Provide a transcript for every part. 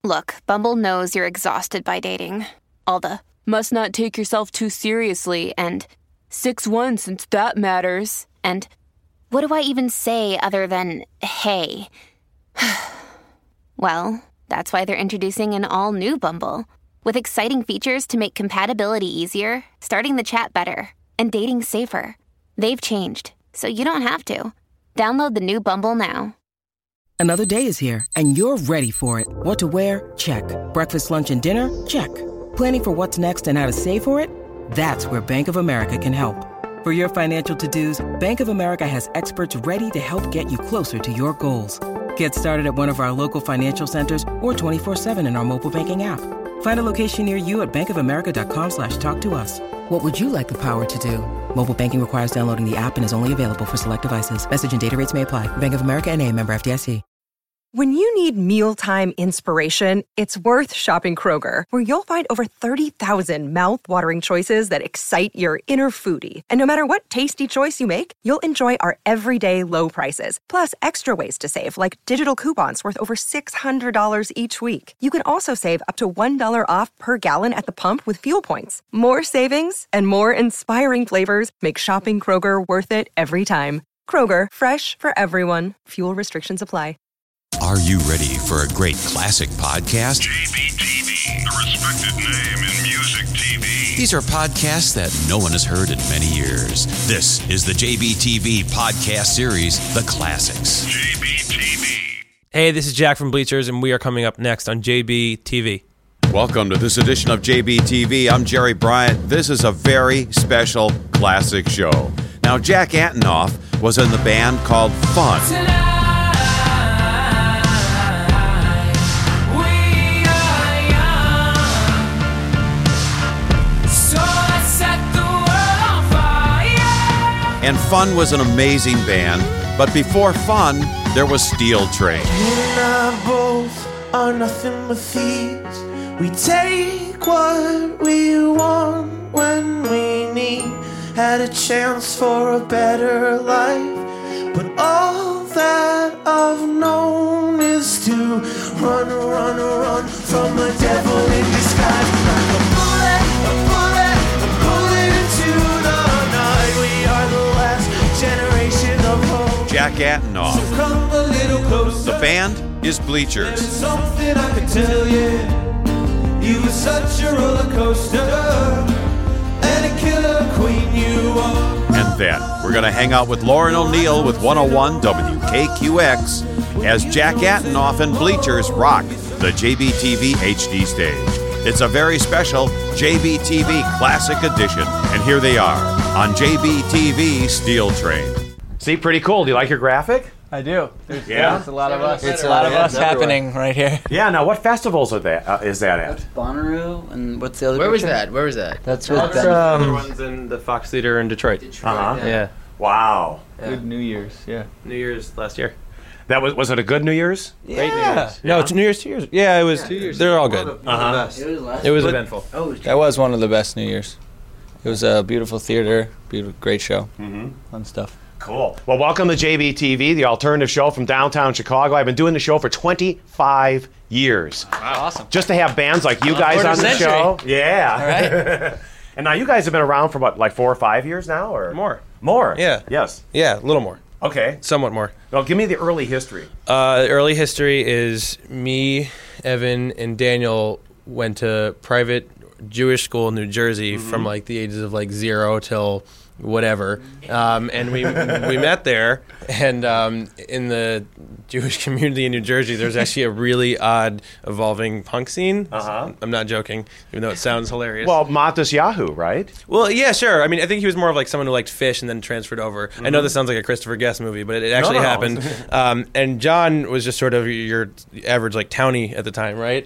Look, Bumble knows you're exhausted by dating. All the must not take yourself too seriously and 6'1" since that matters. And what do I even say other than hey? Well, that's why they're introducing an all-new Bumble with exciting features to make compatibility easier, starting the chat better, and dating safer. They've changed, so you don't have to. Download the new Bumble now. Another day is here, and you're ready for it. What to wear? Check. Breakfast, lunch, and dinner? Check. Planning for what's next and how to save for it? That's where Bank of America can help. For your financial to-dos, Bank of America has experts ready to help get you closer to your goals. Get started at one of our local financial centers or 24/7 in our mobile banking app. Find a location near you at bankofamerica.com/talktous. What would you like the power to do? Mobile banking requires downloading the app and is only available for select devices. Message and data rates may apply. Bank of America N.A., member FDIC. When you need mealtime inspiration, it's worth shopping Kroger, where you'll find over 30,000 mouth-watering choices that excite your inner foodie. And no matter what tasty choice you make, you'll enjoy our everyday low prices, plus extra ways to save, like digital coupons worth over $600 each week. You can also save up to $1 off per gallon at the pump with fuel points. More savings and more inspiring flavors make shopping Kroger worth it every time. Kroger, fresh for everyone. Fuel restrictions apply. Are you ready for a great classic podcast? JBTV, a respected name in music TV. These are podcasts that no one has heard in many years. This is the JBTV podcast series, The Classics. JBTV. Hey, this is Jack from Bleachers, and we are coming up next on JBTV. Welcome to this edition of JBTV. I'm Jerry Bryant. This is a very special classic show. Now, Jack Antonoff was in the band called Fun. And Fun was an amazing band, but before Fun, there was Steel Train. You and I both are nothing but thieves. We take what we want when we need. Had a chance for a better life, but all that I've known is to run from the devil in disguise. Like a bullet into the night. We are the last generation of hope. Jack Antonoff. So come a little closer. The band is Bleachers. There's something I could tell you. You were such a roller coaster, and a killer queen you are. And then we're going to hang out with Lauren O'Neill with 101 WKQX as Jack Antonoff and Bleachers rock the JBTV HD stage. It's a very special JBTV Classic Edition. And here they are on JBTV Steel Train. See, pretty cool. Do you like your graphic? I do. There's a lot of us. It's a lot of us happening right here. Yeah, now what festivals are that, is that at? That's Bonnaroo, and what's the other Where was picture? that? Where was that? That's with The ones in the Fox Theater in Detroit. Uh-huh. Yeah. Wow. Good New Year's, yeah. New Year's last year. That was it a good New Year's? Great New Year's. No, it's New Year's 2 years. Yeah, it was. 2 years. They're all good. Uh-huh. It was eventful. Oh, That was one of the best New Year's. It was a beautiful theater, great show, Mm-hmm. fun stuff. Cool. Well, welcome to JBTV, the alternative show from downtown Chicago. I've been doing the show for 25 years. Wow, awesome. Just to have bands like you guys on the century. show. Yeah. All right. And now you guys have been around for what, like 4 or 5 years now? Or More? Yeah. Yes. Yeah, a little more. Okay. Somewhat more. Well, give me the early history. The early history is me, Evan, and Daniel went to private Jewish school in New Jersey from like the ages of like 0 till whatever, and we met there, and in the Jewish community in New Jersey, there's actually a really odd evolving punk scene. Uh-huh. I'm not joking, even though it sounds hilarious. Well, Matas Yahoo, right? Well, yeah, sure. I mean, I think he was more of like someone who liked Fish and then transferred over. I know this sounds like a Christopher Guest movie, but it actually happened. And John was just sort of your average like townie at the time, right?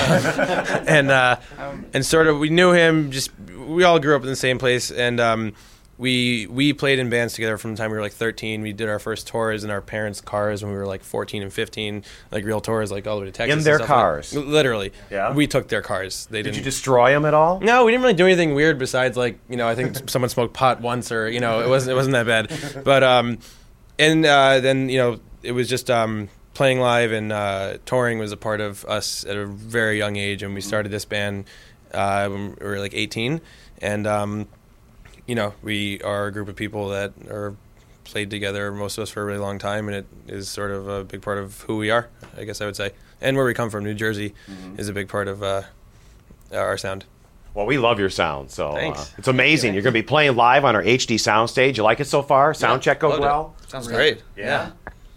Okay. And sort of we knew him. Just we all grew up in the same place, and we played in bands together from the time we were like 13. We did our first tours in our parents' cars when we were like 14 and 15, like real tours, like all the way to Texas. In their and stuff cars? Like, literally. Yeah. We took their cars. Did you destroy them at all? No, we didn't really do anything weird besides like, I think someone smoked pot once, or, it wasn't that bad. But, then, it was just, playing live and touring was a part of us at a very young age, and we started this band when we were like 18, and we are a group of people that are played together, most of us, for a really long time, and it is sort of a big part of who we are, I guess I would say. And where we come from, New Jersey, is a big part of our sound. Well, we love your sound, so Thanks. It's amazing. You're going to be playing live on our HD soundstage. You like it so far? Sound check goes Loved it. well? Sounds great. Yeah.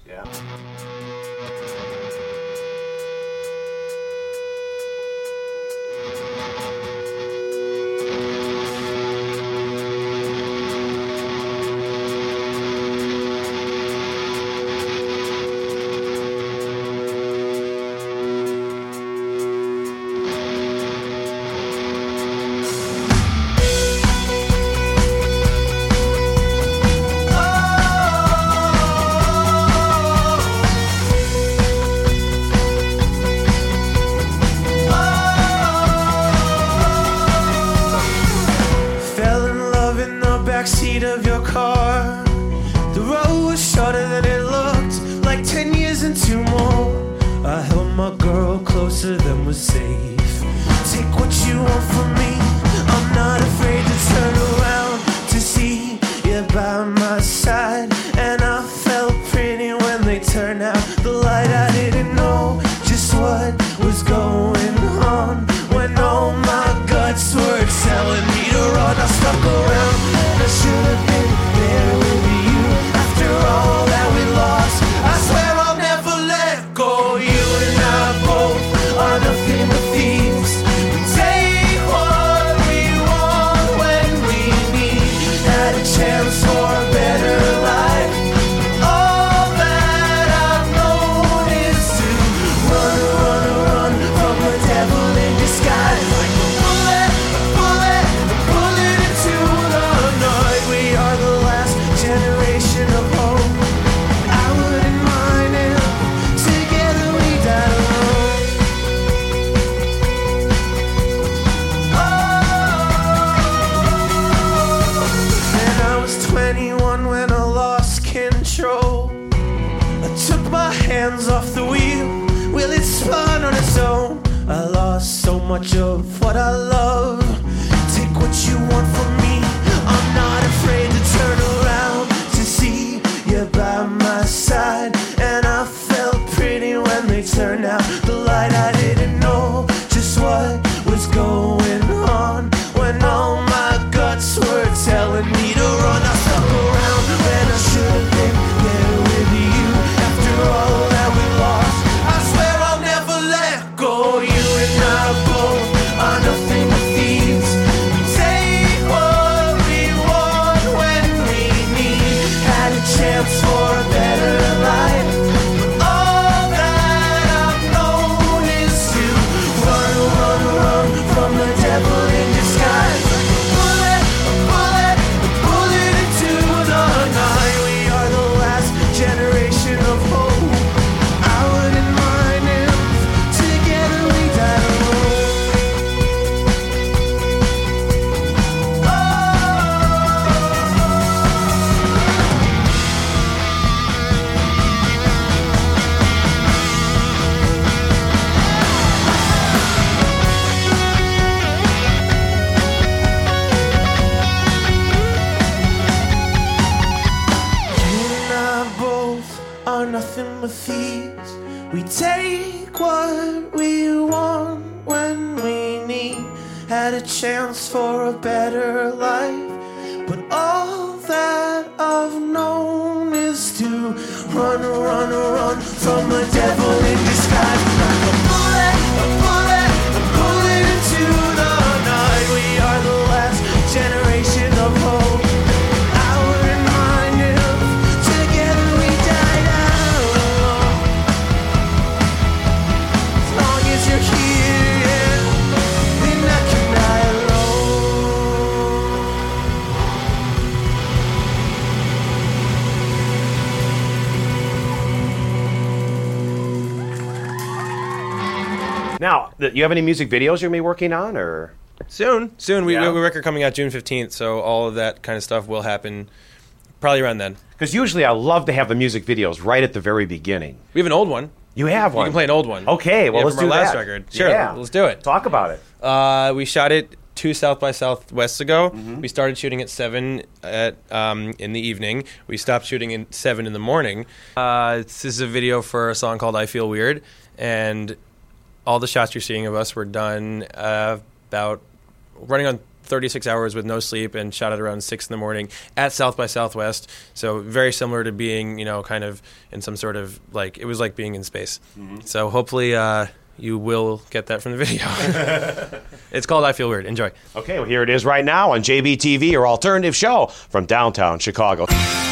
Fell in love in the backseat of your car. The road was shorter than it looked, like 10 years and 2 more. I held my girl closer than was safe. Take what you want from me, I'm not afraid to turn around to see you by my side. And I felt pretty when they turned out the light. I didn't know just what was going on when all my guts were telling me to run. I stuck around, I should have been there with you. After all that we lost, I swear I'll never let go. You and I both are nothing but thieves. We take what we want when we need. Had a chance for a better life. All that I've known is to run, run, run from the devil in disguise. Like a bullet, a bullet into the night. We are the last generation of hope. I wouldn't mind if together we died alone. And I was 21 when I lost control. I took my hands off the wheel, well, it spun on its own. I lost so much of what I love. Take what you want from me, I'm not afraid to turn around to see you by my side. And I felt pretty when they turned out the light. I didn't know just what was going on when all my guts were telling me to run. I stuck around when I should have been there with you. After all that we lost, I swear I'll never let go. You and I both are nothing but thieves. We take what we want when we need. Had a chance for a better life. All that I've known is to run, run, run from the devil in disguise. Like a bullet into the night. We are the last generation of hope. I wouldn't mind if together we died alone. You and I both are nothing but thieves. We take what we want when we need. Had a chance for a better life, but all that I've known is to run, run, run from the devil in disguise. Like a bullet, a bullet into the night. We are the last generation of hope. I wouldn't mind if together we died alone. As long as you're here, then I can die Now, you have any music videos you're going to be working on, or? Soon. We Yeah. have a record coming out June 15th, so all of that kind of stuff will happen Probably around then. Because usually I love to have the music videos right at the very beginning. We have an old one. You have one? You can play an old one. Okay, well, let's from do our last that. record. Sure, Yeah. let's do it. Talk about it. We shot it 2 South by Southwest ago. We started shooting at 7 in the evening. We stopped shooting at 7 in the morning. This is a video for a song called I Feel Weird, and all the shots you're seeing of us were done about running on 36 hours with no sleep and shot at around 6 in the morning at South by Southwest. So very similar to being, kind of in some sort of it was like being in space. So hopefully you will get that from the video. It's called I Feel Weird. Enjoy. Okay, well, here it is right now on JBTV, your alternative show from downtown Chicago.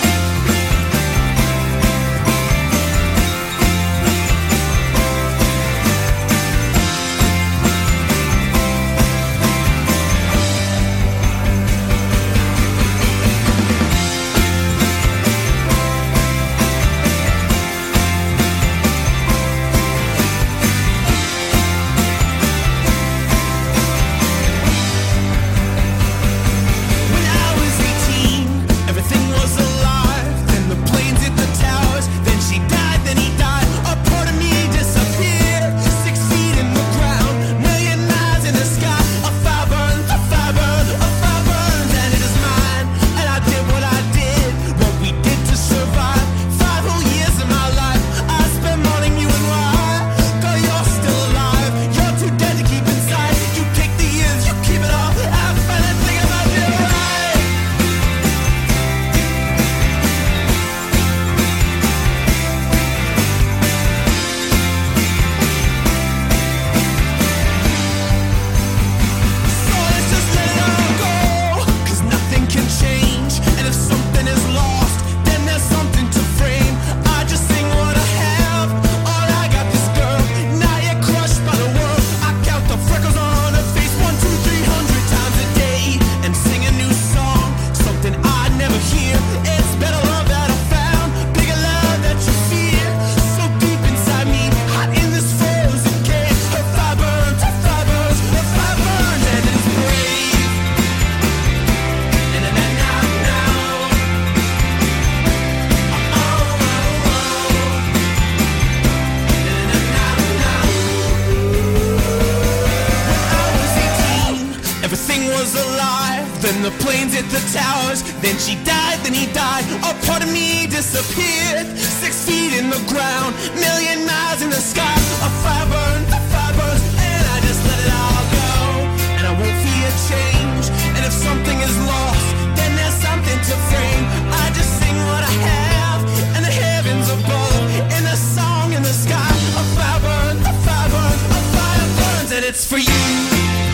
Then the planes hit the towers. Then she died, then he died. A part of me disappeared. 6 feet in the ground, million miles in the sky. A fire burns, and I just let it all go. And I won't fear change. And if something is lost, then there's something to frame. I just sing what I have, and the heavens above. In the song in the sky, a fire burns, a fire burns, a fire burns, and it's for you.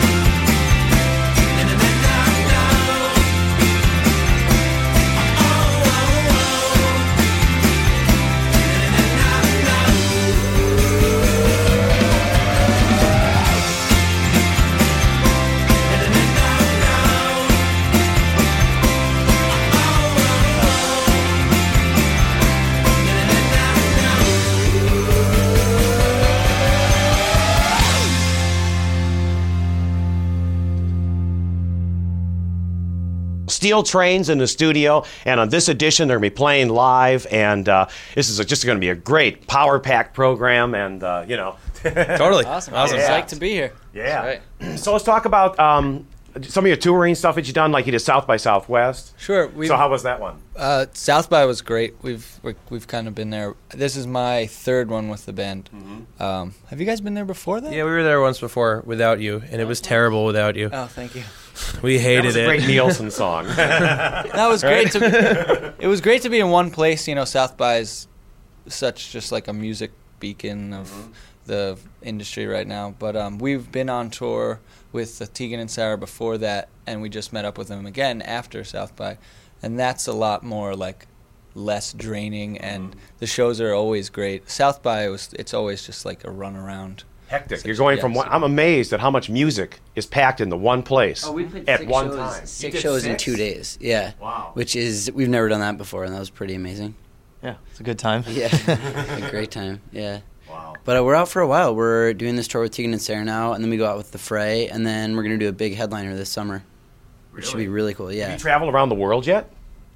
Steel Trains in the studio, and on this edition they're going to be playing live, and this is just going to be a great power-packed program, and Totally. Awesome. Yeah. Psyched to be here. Yeah. So let's talk about some of your touring stuff that you've done, like you did South by Southwest. Sure. So how was that one? South by was great. We've kind of been there. This is my third one with the band. Mm-hmm. Have you guys been there before that? Yeah, we were there once before without you, and it was terrible without you. Oh, thank you. We hated it. That was a great Nielsen song. That was great. It was great to be in one place. You know, South by is such just like a music beacon of the industry right now. But we've been on tour with Tegan and Sarah before that, and we just met up with them again after South by, and that's a lot more like less draining, and the shows are always great. South by it's always just like a run around. Hectic. You're going from one. I'm amazed at how much music is packed into one place we played at six one shows, time. Six shows in 2 days. Yeah. Wow. Which is, we've never done that before, and that was pretty amazing. Yeah, it's a good time. Yeah. A great time. Yeah. Wow. But we're out for a while. We're doing this tour with Tegan and Sarah now, and then we go out with The Fray, and then we're going to do a big headliner this summer, which should be really cool. Yeah. Have you traveled around the world yet?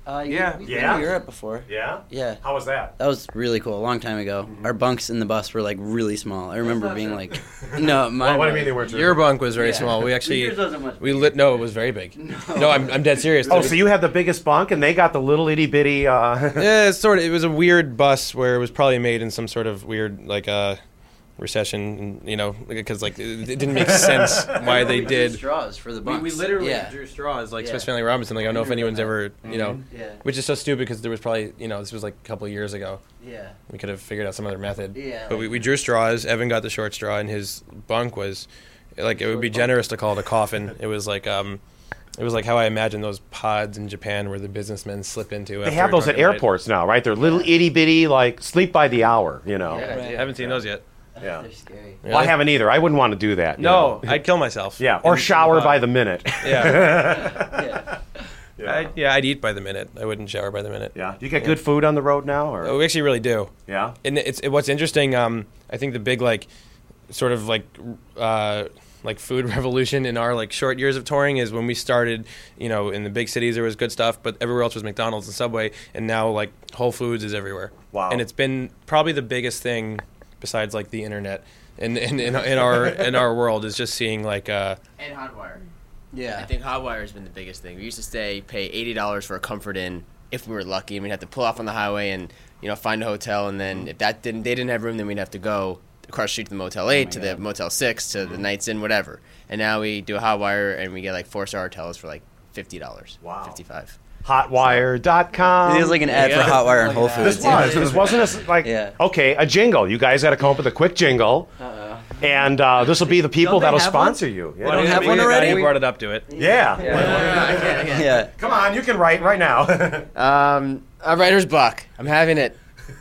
Yeah. We've been to Europe before. Yeah? Yeah. How was that? That was really cool. A long time ago. Our bunks in the bus were like really small. I remember being like, no, mine. What do you mean they weren't? Your bunk was very small. We actually Yours wasn't much No, it was very big. No, I'm dead serious. Oh, so you had the biggest bunk, and they got the little itty bitty. Yeah, it's sort of. It was a weird bus where it was probably made in some sort of weird recession, because it didn't make sense why they did straws for the bunks. We literally drew straws Swiss Family Robinson. I don't know if anyone's ever, which is so stupid because there was probably, this was like a couple of years ago. Yeah. We could have figured out some other method. Yeah. But we drew straws. Evan got the short straw, and his bunk was, it would be generous to call it a coffin. It was like, it was like how I imagine those pods in Japan where the businessmen slip into. They have those at airports now, right? They're little itty bitty, like sleep by the hour, Yeah, I haven't seen those yet. Yeah. They're scary. Well, I haven't either. I wouldn't want to do that. No, I'd kill myself. Yeah, or shower by the minute. Yeah. I'd eat by the minute. I wouldn't shower by the minute. Yeah. Do you get good food on the road now? Or? Oh, we actually really do. Yeah. And what's interesting, I think the big food revolution in our short years of touring is when we started, in the big cities there was good stuff, but everywhere else was McDonald's and Subway, and now Whole Foods is everywhere. Wow. And it's been probably the biggest thing besides the internet in our world is just seeing and Hotwire. Yeah. I think Hotwire has been the biggest thing. We used to pay $80 for a Comfort Inn if we were lucky, and we'd have to pull off on the highway and find a hotel, and then if they didn't have room, then we'd have to go across the street to the Motel 8, to the Motel 6, to the Nights Inn, whatever. And now we do a Hotwire, and we get 4-star hotels for $50. Wow. $55. Hotwire.com. It is like an ad for Hotwire and Whole Foods. This wasn't okay, a jingle. You guys got to come up with a quick jingle. And this will be the people that'll sponsor you. Yeah. Don't have one already? You brought it up to it. Yeah. Yeah. Come on, you can write right now. A writer's block. I'm having it.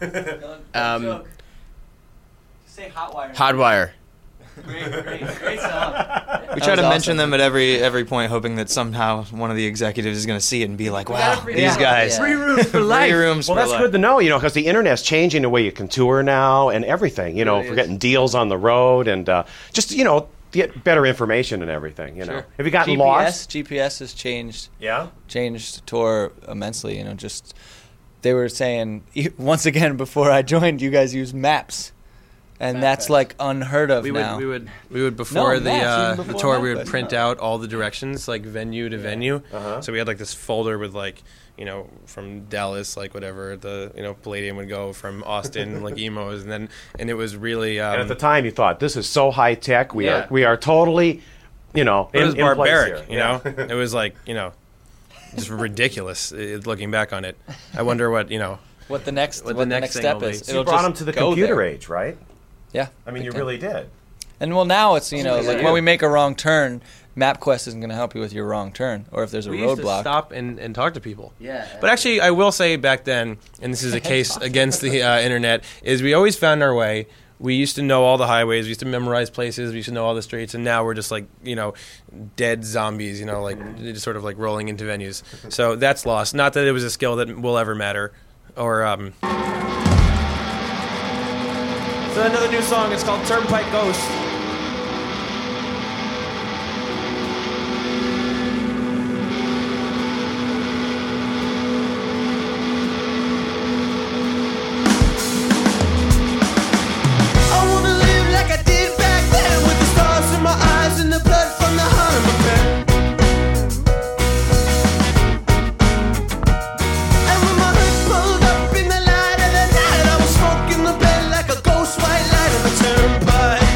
Say Hotwire. Hotwire. Great song. We try to mention them at every point, hoping that somehow one of the executives is going to see it and be like, "Wow, these guys, free rooms for life." Free rooms well, for that's life. good to know, because the internet's changing the way you can tour now and everything. For getting deals on the road and just get better information and everything. Have you gotten lost? GPS has changed. Yeah. Changed tour immensely. Just they were saying once again before I joined, you guys use maps. And that's unheard of now. We would before the tour we would print out all the directions venue to venue. So we had this folder with from Dallas whatever the Palladium would go, from Austin emos, and it was really and at the time you thought this is so high tech, we are totally it was barbaric, it was just ridiculous looking back on it. I wonder what what the next step is. You brought them to the computer age, right? Yeah. I mean, you really did. And now it's, when we make a wrong turn, MapQuest isn't going to help you with your wrong turn, or if there's a roadblock. We used to stop and talk to people. Yeah. But actually, I will say back then, and this is a case against the internet, is we always found our way. We used to know all the highways. We used to memorize places. We used to know all the streets. And now we're just dead zombies, just sort of rolling into venues. So that's lost. Not that it was a skill that will ever matter. Or, So another new song, it's called Turnpike Ghost. I wanna live like I did back then, with the stars in my eyes and the blood from the heart of my pen. And when my hood pulled up in the light of the night, I was smoking the bed like a ghost white light on the turnpike.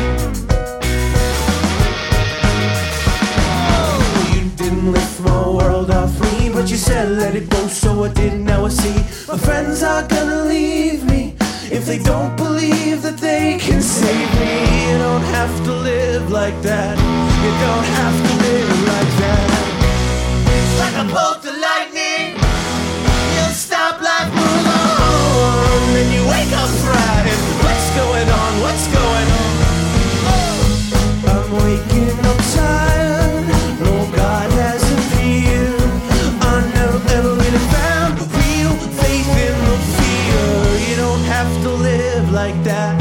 Oh, you didn't lift my world off me, but you said let it go, so I did. Now I see my friends are gonna leave me if they don't believe that they can save me. You don't have to live like that. You don't have to live like that. It's like a bolt of lightning. You'll stop, life move on. Then you wake up frightened. What's going on? What's going on? I'm waking up tired. No, God hasn't appeared. I never ever really found real faith in the fear. You don't have to live like that.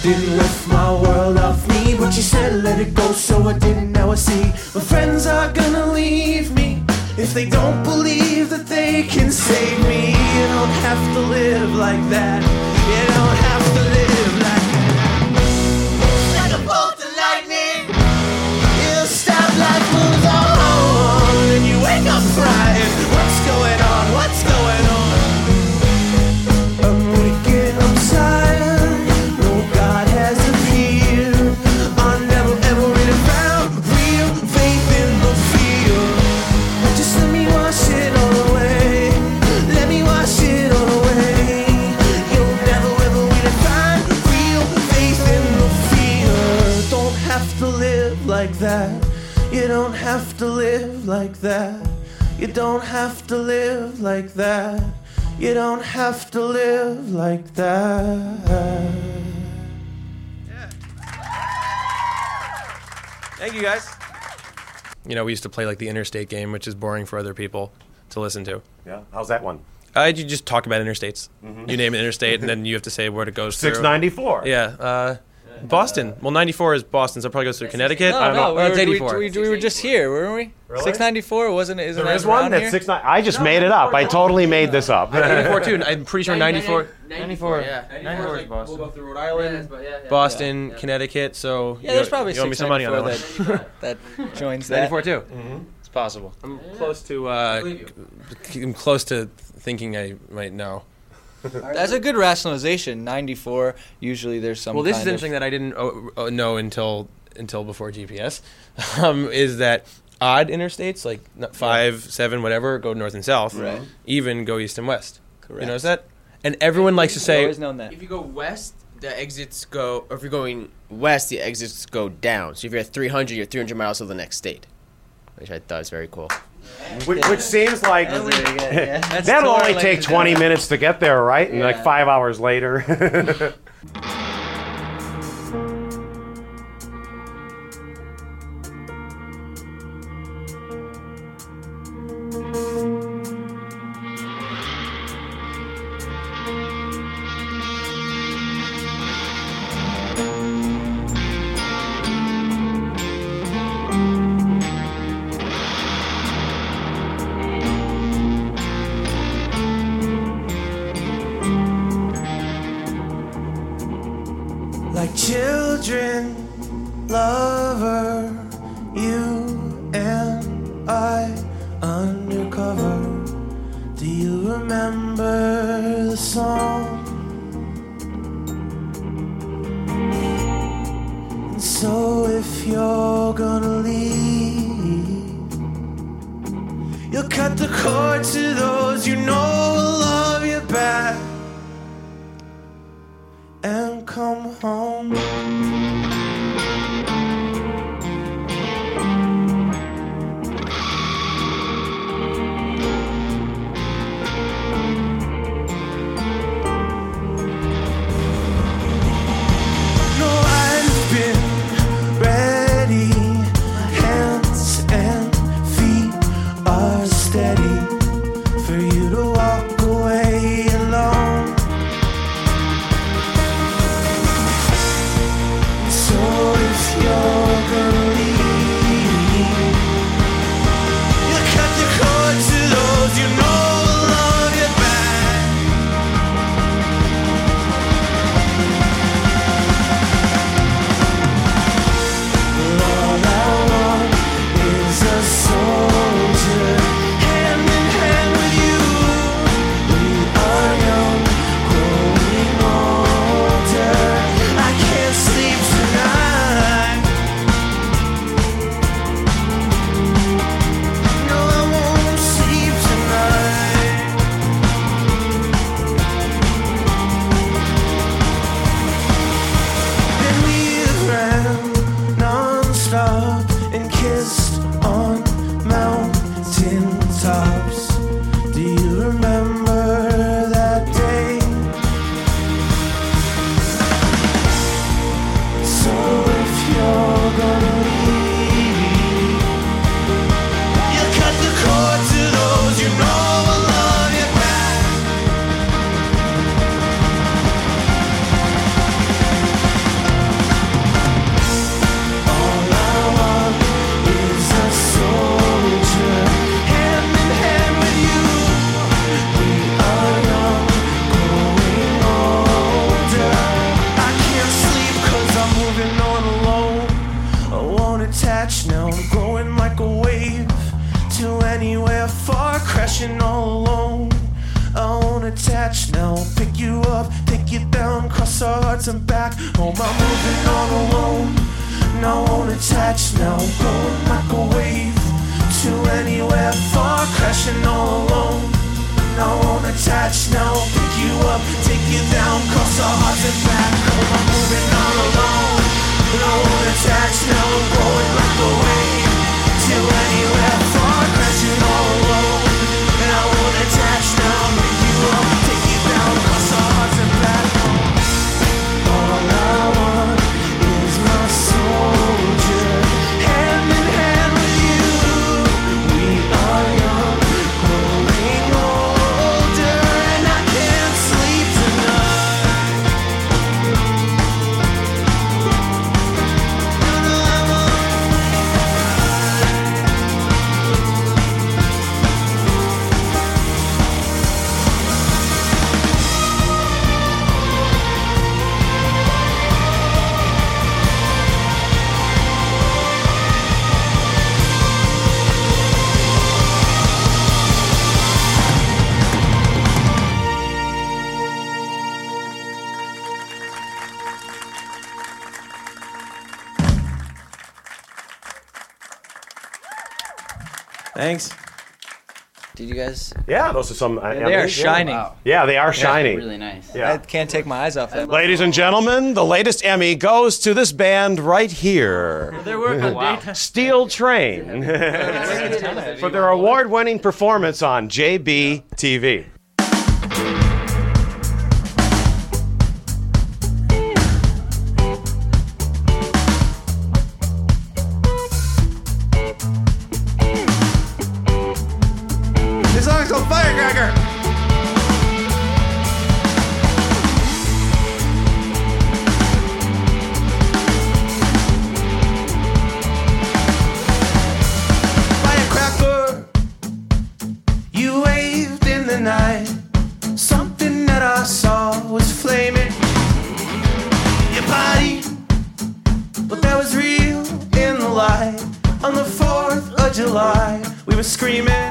didn't lift my world off me, but you said let it go, so I didn't. Now I see my friends are gonna leave me if they don't believe that they can save me. You don't have to live like that. You don't have to live like that. Like a bolt of lightning, you stop, life moves on, and you wake up crying. What's going on? What's going on? I'm waking up tired. No God has appeared. I never ever really found real faith in the field. Just let me wash it all away. Let me wash it all away. You'll never ever really find real faith in the field. Don't have to live like that. You don't have to live like that. You don't have to live like that. You don't have to live like that. Thank you, guys. You know, we used to play like the interstate game, which is boring for other people to listen to. Yeah. How's that one? You just talk about interstates. You name an interstate, and then you have to say where it goes through. 694. Yeah. Boston. Well, 94 is Boston, so it probably goes through Connecticut. No, it's 84. we were just here, weren't we? Really? 694, wasn't it? Isn't There that is one around that's here? 69. I just made it up. I totally made this up. 94 too. I'm pretty sure 94. 94. Yeah. 94 is Boston. We'll go through Rhode Island, Boston, Connecticut. So Yeah, there's probably you owe me some money on that one. 694 that joins that. 94 too. It's possible. I'm close to. I'm close to thinking I might know. That's a good rationalization. 94. Usually there's some. Well, this is kind interesting that I didn't know until before GPS. Is that odd interstates like 5, 7, whatever go north and south, Right. even go east and west. Correct. You notice that? And everyone likes to I've say. always known that. If you go west, the exits go, or if you're going west, the exits go down. So if you're at 300, you're 300 miles to the next state, which I thought was very cool. Which seems like That's that'll only totally take 20 minutes to get there, right? And like 5 hours later. Like children, lover, you and I undercover. Do you remember the song? And so if you're gonna leave, you'll cut the cord to those you know will love you back and come home. No, I've been ready. My hands and feet are steady for you to walk away alone. So back home. I'm moving all alone, no one attached, now going microwave to anywhere far, crashing all alone. No one attached, now pick you up, take you down, cross the hearts and back home. I'm moving all alone, no one attached, now going microwave to anywhere far, crashing all alone. No one attached, now pick you up, take you down, cross the hearts and back home. All I want is my soldier, hand in hand with you. We are young, growing older, and I can't sleep tonight. Thanks. Did you guys? Yeah, those are some. They are shining. Wow. Yeah, they are shining. Really nice. Yeah. I can't take my eyes off that. Ladies and gentlemen, the latest Emmy goes to this band right here. They're working on daytime. Steel Train for their award-winning performance on JBTV. This song's called Firecracker. Firecracker, you waved in the night. Something that I saw was flaming. Your body, but that was real in the light. On the 4th of July, we were screaming.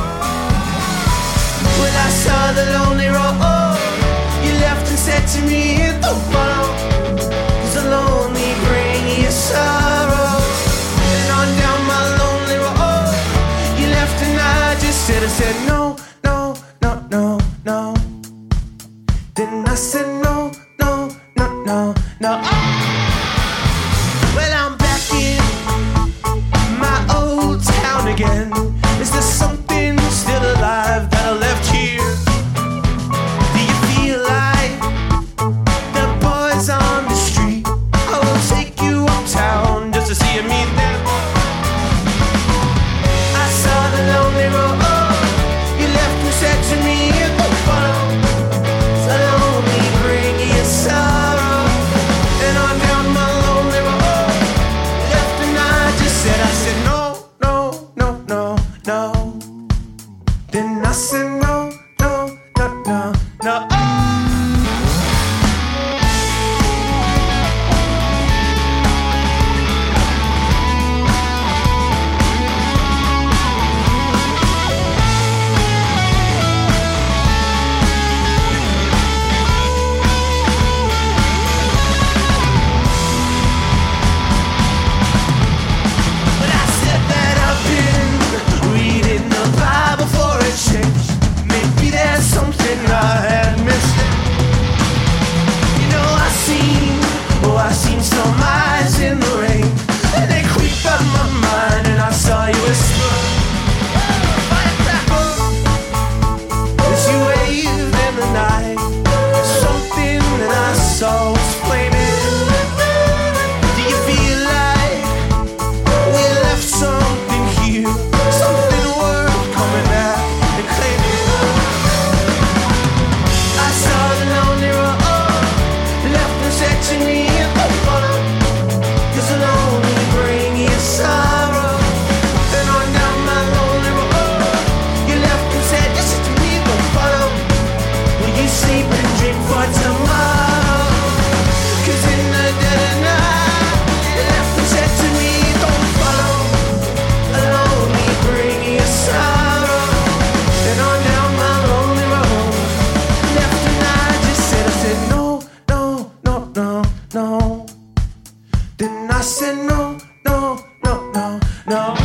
When I saw the lonely road, you left and said to me, don't follow, 'cause the lonely bring you sorrow. And on down my lonely road, you left and I just said, no, no, no, no, no. Then I said, no, no, no, no, no. Well, I'm back in my old town again. Is there something still alive that I left here? Do you feel like the boys on the street? I will take you uptown just to see you meet them. I saw the lonely road, you left and said to me, don't follow, so lonely bring you sorrow. And on down my lonely road, left and I just said, no, no, no, no, no. Then I said no, no, no, no, no. But I said that I've been reading the Bible for a change. Maybe there's something I had missed. You know, I seen some eyes in the rain, and they creep up my mind, and I saw you whisper. Firecracker, as you waved in the night, something that I saw was flaming. Do you feel like we left something here, something worth coming back and claiming? I saw the lonely road, left and said to me, don't follow, 'cause the lonely bring you sorrow. And on down my lonely road, you left and said, you said to me, don't follow. Will you sleep and dream for tomorrow? 'Cause in the dead of night, you left and said to me, don't follow, the lonely bring you sorrow. And on down my lonely road, left and I just said, no, no, no, no, no. Then I said no, no, no, no, no.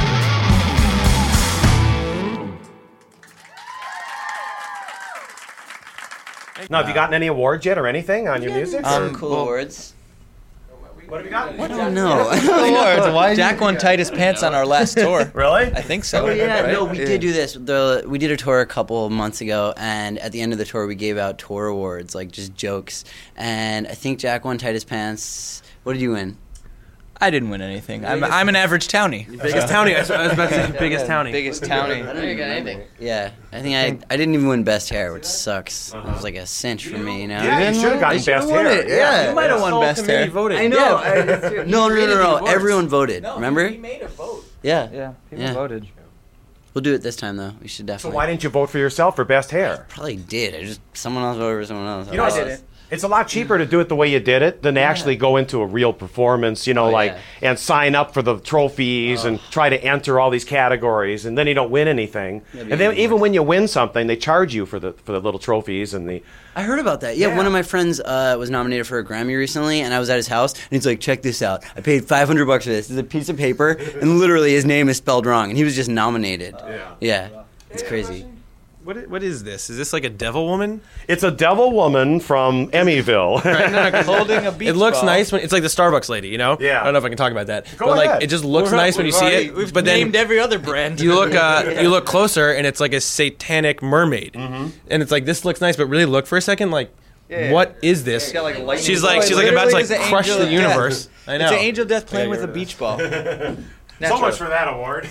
Now, have you gotten any awards yet or anything on your music? Cool awards. What have you gotten? I don't know. Awards. Why Jack won tightest pants on our last tour. Really? I think so. Oh yeah, right? no, we did do this. We did a tour a couple of months ago, and at the end of the tour, we gave out tour awards, like just jokes. And I think Jack won tightest pants. What did you win? I didn't win anything. I'm an average townie. Biggest townie. I was about to say biggest townie. Biggest townie. I don't think I got anything. Yeah, I think I didn't even win best hair, which sucks. It was like a cinch for me, you know. Yeah, you should have gotten best hair. Yeah, you might have won best hair. Voted. I know. Yeah. No. Everyone voted. Remember? We made a vote. Yeah. People voted. We'll do it this time though. We should So definitely. why didn't you vote for yourself for best hair? Probably did. Someone else voted for someone else. You know, I didn't. It's a lot cheaper to do it the way you did it than to actually go into a real performance, and sign up for the trophies and try to enter all these categories, and then you don't win anything. And then even when you win something, they charge you for the little trophies and the. I heard about that. Yeah, one of my friends was nominated for a Grammy recently, and I was at his house, and he's like, "Check this out! I paid $500 for this. It's a piece of paper, and literally his name is spelled wrong, and he was just nominated." Yeah, it's crazy. What is this? Is this like a devil woman? It's a devil woman from Emmyville. Holding a beach It looks ball. nice when it's like the Starbucks lady, you know? Yeah. I don't know if I can talk about that. Go but ahead. like it just looks nice when you see it. We've but then named every other brand. you look closer and it's like a satanic mermaid. Mm-hmm. And it's like this looks nice, but really look for a second, like what is this? She's got, like, lightning she's bolts. like about to like Literally is an crush angel the of universe. death. I know. It's an angel of death playing with a beach ball. So much for that award.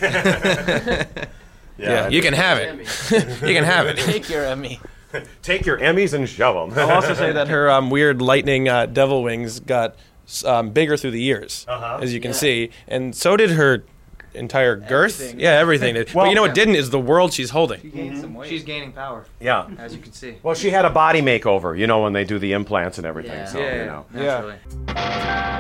Yeah, you can have it. You can have it. Take your Emmy. Take your Emmys and shove them. I'll also say that her weird lightning devil wings got bigger through the years, as you can see, and so did her entire girth. Everything. Yeah, everything did. Well, but you know what didn't is the world she's holding. She gained some weight. She's gaining power. Yeah. As you can see. Well, she had a body makeover, when they do the implants and everything. Yeah. So, Yeah. Yeah.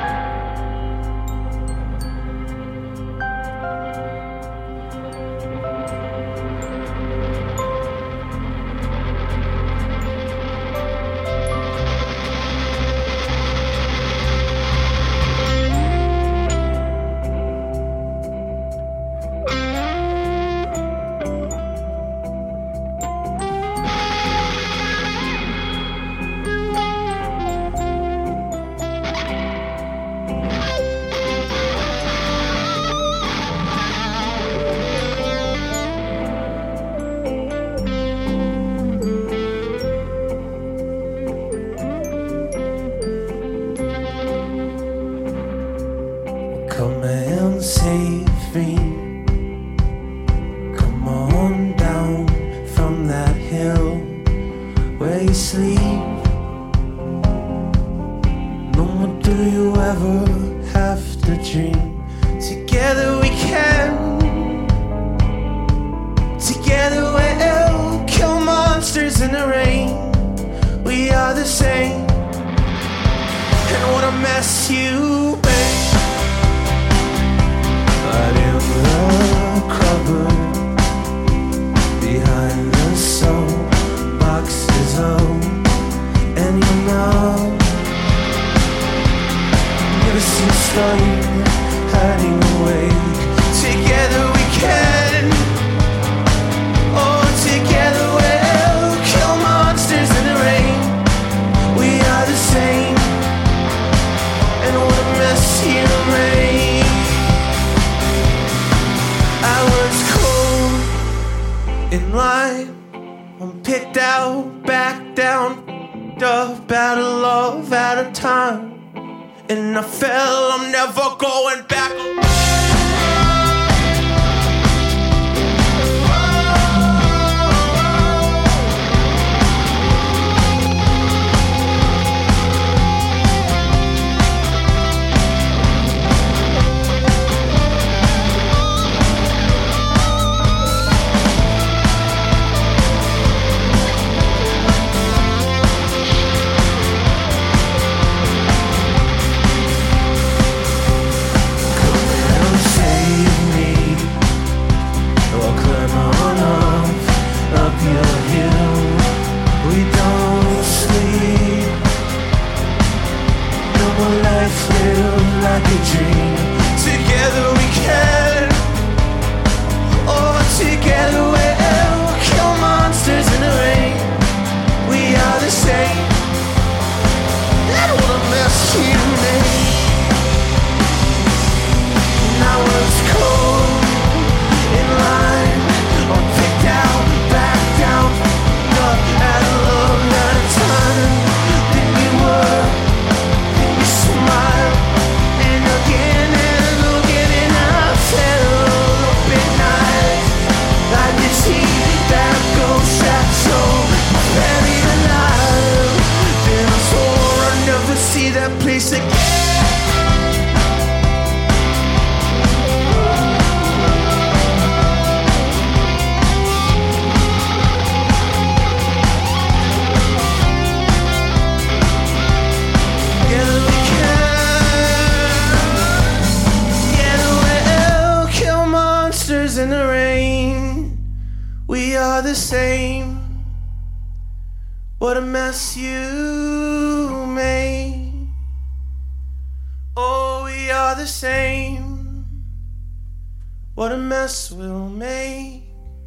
Come and save me. Come on down from that hill where you sleep. No more do you ever have to dream. Together we can. Together we'll kill monsters in the rain. We are the same. And what a mess you made. But in the cupboard behind the soul boxes of and never seem slowly hiding away. Together we can. Oh, together we'll kill monsters in the rain. We are the same. And what a mess you made. I was cold in line. I'm picked out, back down, up out of love, out of time. And I fell, I'm never going back. like a dream. Together we can. Oh, together we'll kill monsters in the rain. We are the same. And what a mess you made. Now it's cold in line, or picked out, back down, up at a love that time. Then you were, then you smile, and again, and I fell up at night. Like the sea that goes chateau, buried alive. Then I swore I'd never see that place again. In the rain, we are the same. What a mess you made. Oh, we are the same. What a mess we'll make.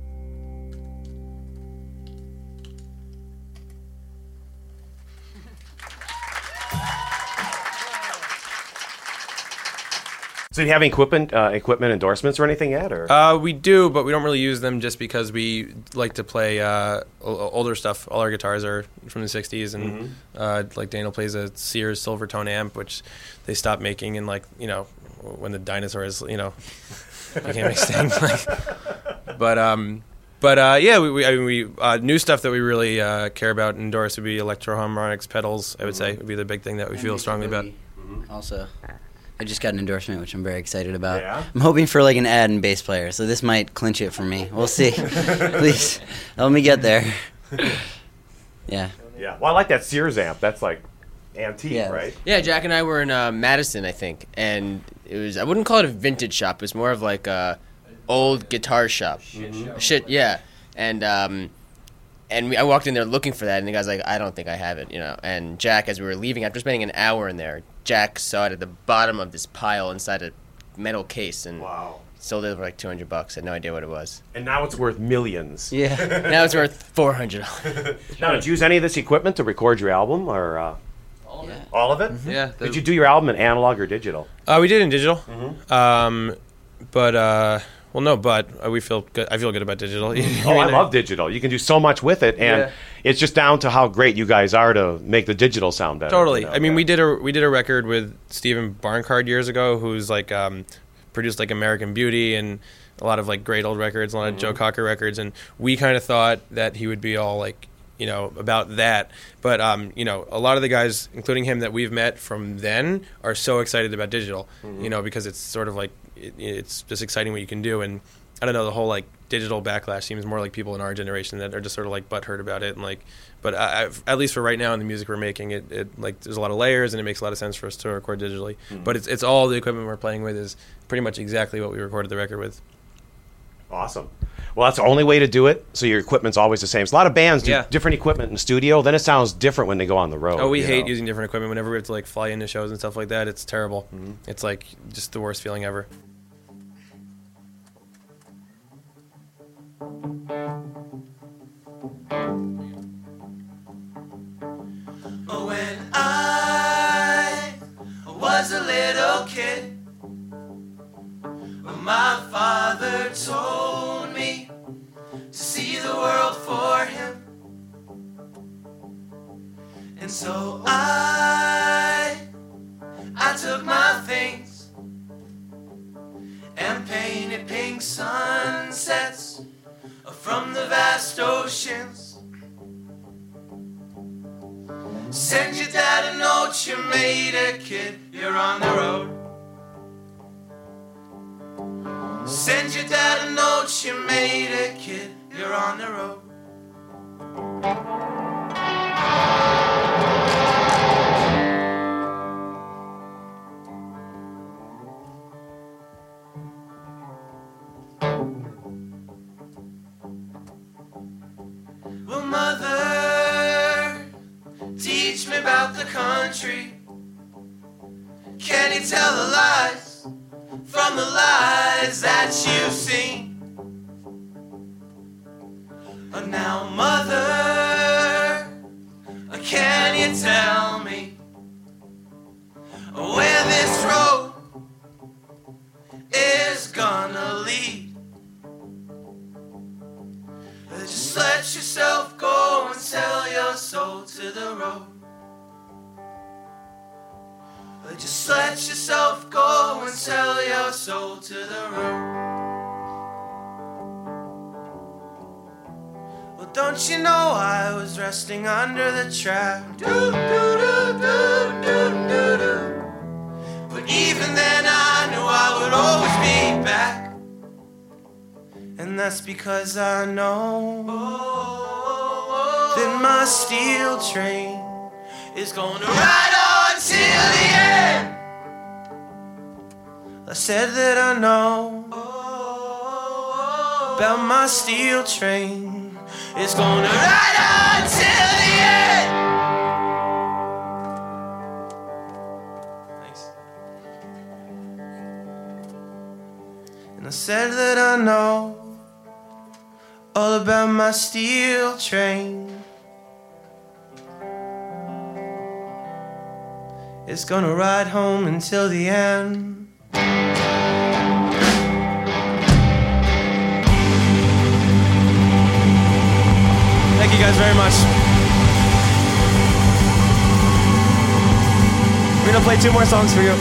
So do you have any equipment endorsements or anything yet? Or? We do, but we don't really use them just because we like to play older stuff. All our guitars are from the 60s, and like Daniel plays a Sears Silvertone amp, which they stopped making in, like, you know, when the dinosaurs, you know, became extinct. But yeah, we new stuff that we really care about and endorse would be electro-harmonics, pedals, I would say, would be the big thing that we feel strongly about. Also, I just got an endorsement, which I'm very excited about. Yeah? I'm hoping for like an ad and bass player, so this might clinch it for me. We'll see. Please, let me get there. Yeah. Yeah. Well, I like that Sears amp. That's like antique, right? Yeah, Jack and I were in Madison, I think, and it was, I wouldn't call it a vintage shop. It was more of like a old guitar shop. Shit, yeah. And I walked in there looking for that, and the guy's like, I don't think I have it, you know. And Jack, as we were leaving, after spending an hour in there, Jack saw it at the bottom of this pile inside a metal case, and sold it for like $200. I had no idea what it was. And now it's worth millions. Yeah. Now it's worth $400. Now, did you use any of this equipment to record your album, or all of it? All of it? Yeah. Did you do your album in analog or digital? We did in digital. But we feel good. I feel good about digital. I love digital. You can do so much with it, and it's just down to how great you guys are to make the digital sound better. Totally. You know? I mean, we did a record with Stephen Barncard years ago, who's like produced like American Beauty and a lot of like great old records, a lot of Joe Cocker records, and we kind of thought that he would be all like, you know, about that. But you know, a lot of the guys, including him, that we've met from then are so excited about digital, you know, because it's sort of like it's just exciting what you can do. And I don't know, the whole like digital backlash seems more like people in our generation that are just sort of like butthurt about it, and like, but at least for right now in the music we're making, it like there's a lot of layers and it makes a lot of sense for us to record digitally. But it's all the equipment we're playing with is pretty much exactly what we recorded the record with. Awesome. Well, that's the only way to do it, so your equipment's always the same. So a lot of bands do different equipment in the studio, then it sounds different when they go on the road. Oh, we hate using different equipment. Whenever we have to like fly into shows and stuff like that, it's terrible. It's like just the worst feeling ever. When I was a little kid, my father told me to see the world for him. And so I took my things and painted pink sunsets from the vast oceans. Send your dad a note, you made a kid, you're on the road. Send your dad a note, you made a kid, you're on the road. Well, mother, teach me about the country. Can you tell the lies from the lies that you've seen? Now, mother, can you tell me where this road is gonna lead? Just let yourself go and sell your soul to the road. Just let yourself go and sell your soul to the road. Well, don't you know I was resting under the trap? But even then I knew I would always be back. And that's because I know that my steel train is gonna ride on till the end. I said that I know about my steel train. It's gonna ride on till the end. Thanks. And I said that I know all about my steel train. It's gonna ride home until the end. Thank you guys very much. We're gonna play 2 more songs for you.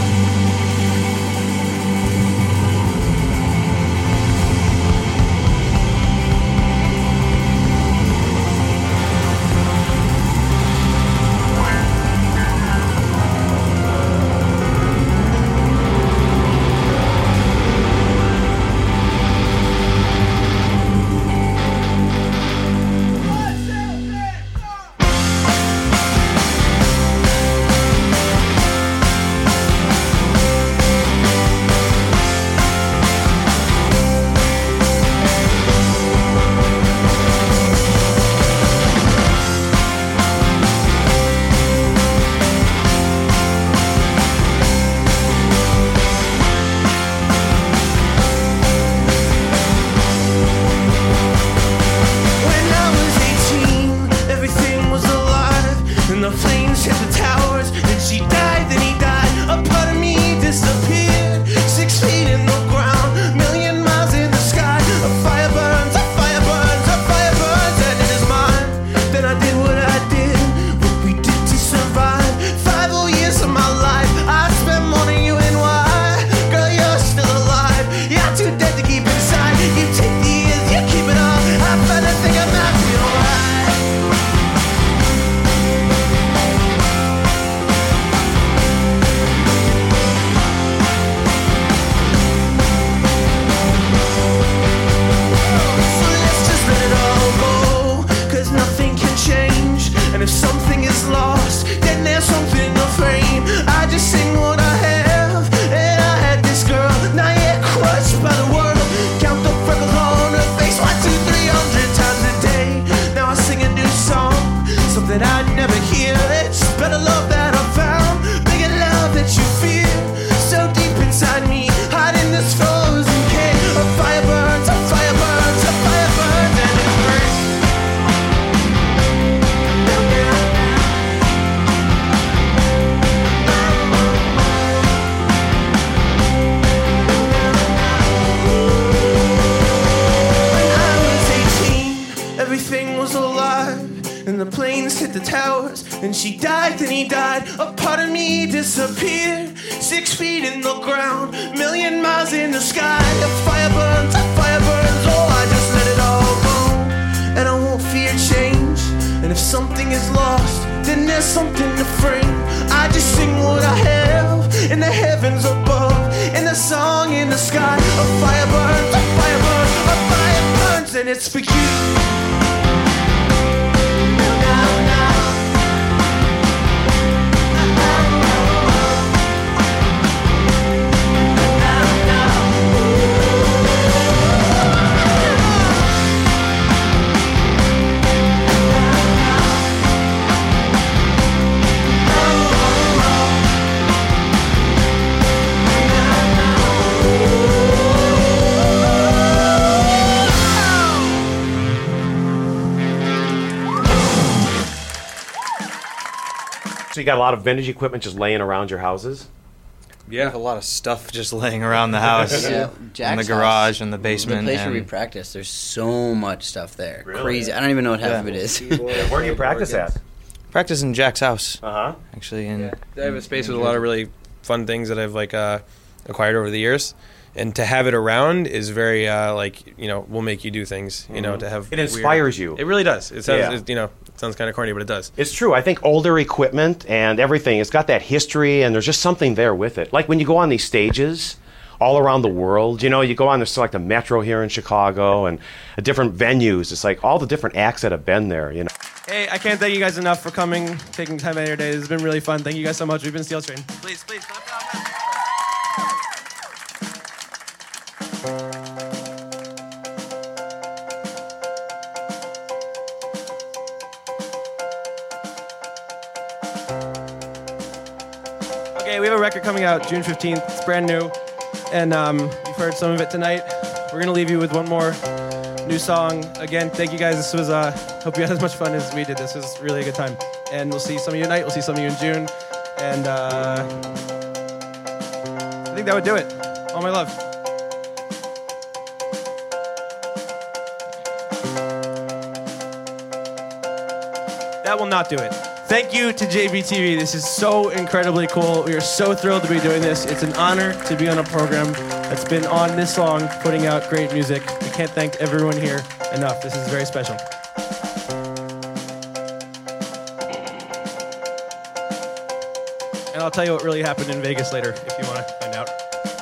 And she died, then he died. A part of me disappeared. 6 feet in the ground, million miles in the sky. A fire burns, oh, I just let it all go. And I won't fear change. And if something is lost, then there's something to frame. I just sing what I have in the heavens above. In the song in the sky. A fire burns, a fire burns, a fire burns. And it's for you. So you got a lot of vintage equipment just laying around your houses? Yeah, a lot of stuff just laying around the house, in the garage, and the basement. The place where we practice, there's so much stuff there. Really? Crazy. I don't even know what half of it is. Where do you practice at? Practice in Jack's house. Actually, I have a space with a lot of really fun things that I've acquired over the years. And to have it around is very will make you do things. To have it inspires you. It really does. It sounds it sounds kind of corny, but it does. It's true. I think older equipment and everything, it's got that history, and there's just something there with it. Like when you go on these stages all around the world, you go on, there's like the Metro here in Chicago and different venues. It's like all the different acts that have been there. Hey, I can't thank you guys enough for coming, taking time out of your day. This has been really fun. Thank you guys so much. We've been Steel Train. Please. Okay, we have a record coming out June 15th. It's brand new, and you've heard some of it tonight. We're going to leave you with one more new song. Again, thank you guys. This was, hope you had as much fun as we did. This was really a good time. And we'll see some of you tonight. We'll see some of you in June. And I think that would do it. All my love. That will not do it. Thank you to JBTV. This is so incredibly cool. We are so thrilled to be doing this. It's an honor to be on a program that's been on this long, putting out great music. We can't thank everyone here enough. This is very special. And I'll tell you what really happened in Vegas later if you want to find out.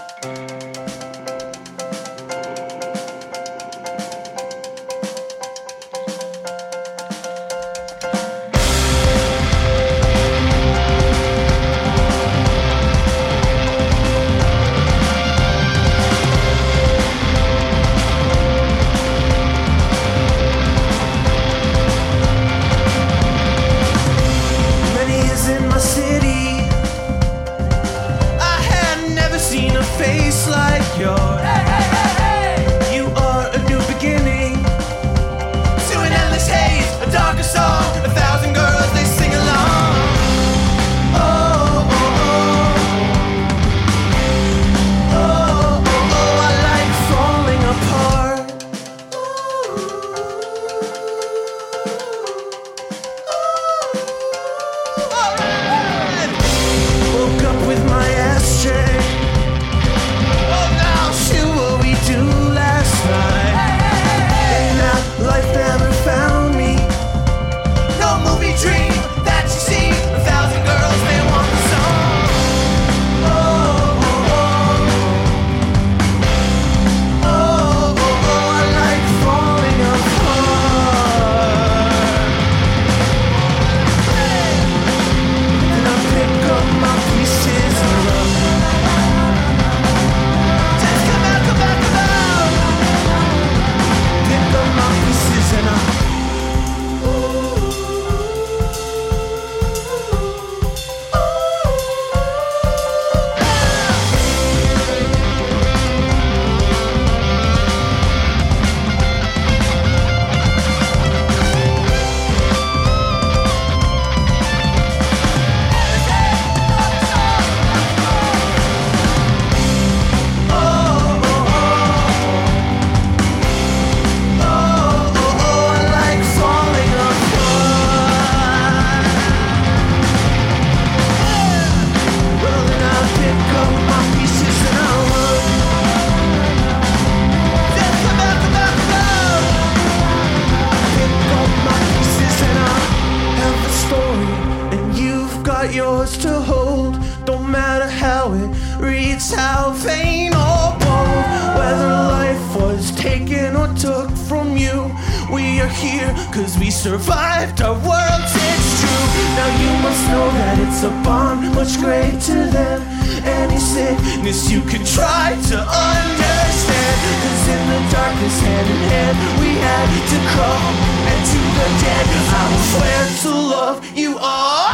Survived our worlds, it's true. Now you must know that it's a bond much greater to them. Any sickness you can try to understand. Cause in the darkness, hand in hand, we had to crawl. And to the dead, I will swear to love you all.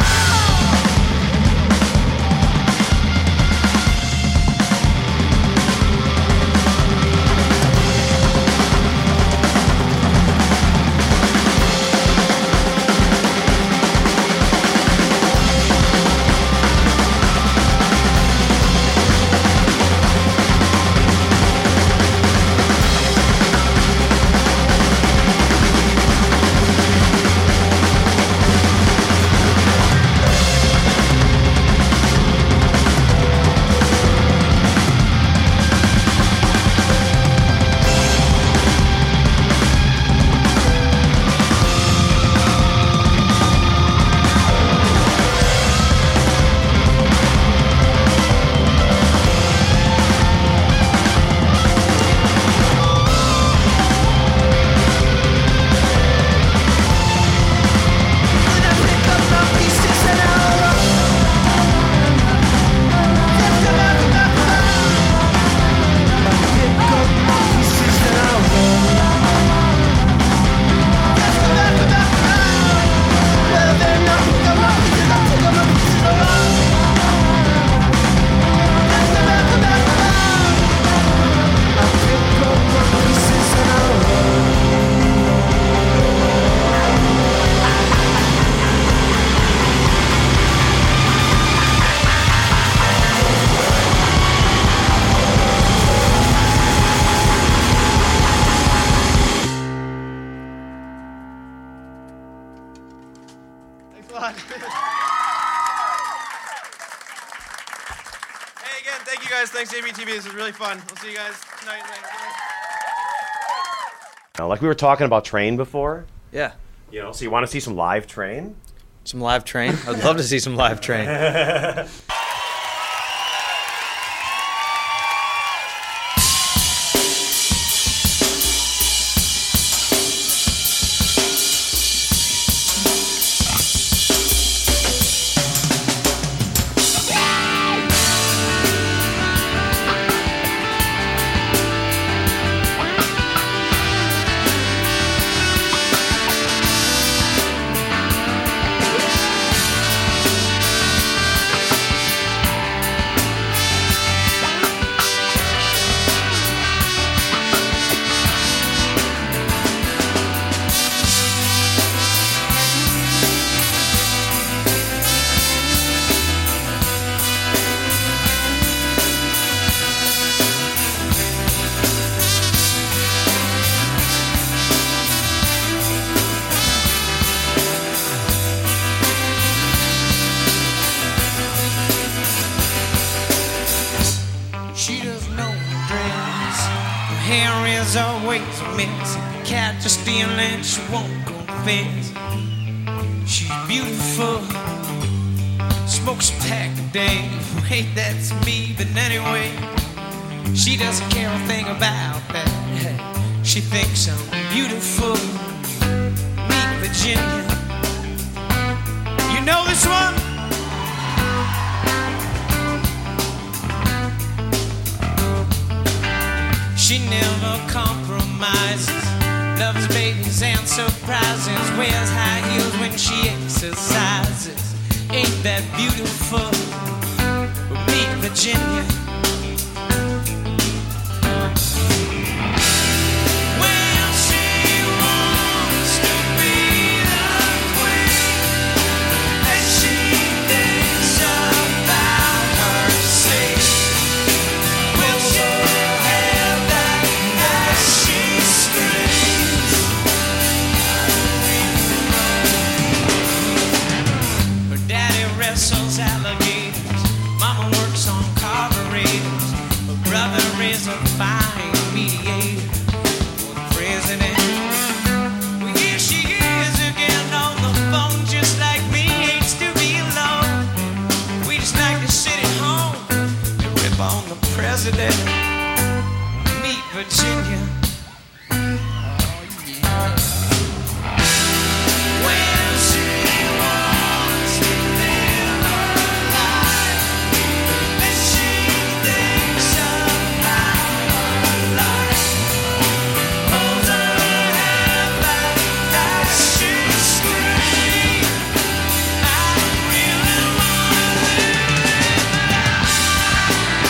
Hey, again, thank you guys. Thanks, JBTV. This is really fun. We'll see you guys tonight. Now, like we were talking about Train before. Yeah. You know, so you want to see some live Train? Some live Train? I'd love to see some live Train. She doesn't know her dress. Her hair is always a mess. Catch her stealing, she won't confess. She's beautiful, smokes a pack a day. Wait, that's me, but anyway, she doesn't care a thing about that. She thinks I'm beautiful. Meet Virginia. You know this one? She never compromises, loves babies and surprises, wears high heels when she exercises. Ain't that beautiful? Meet Virginia. Well, she wants to be the queen, and she thinks about herself. Will she have that as she screams? Her daddy wrestles alligators, mama works on carburetors, her brother is a fine mediator for the president. Well, here she is again on the phone, just like me, hates to be alone. We just like to sit at home and rip on the president. Meet Virginia. Well, she wants to live her life, and she thinks about her life. Holds her head back as she screams. I really wanna live life.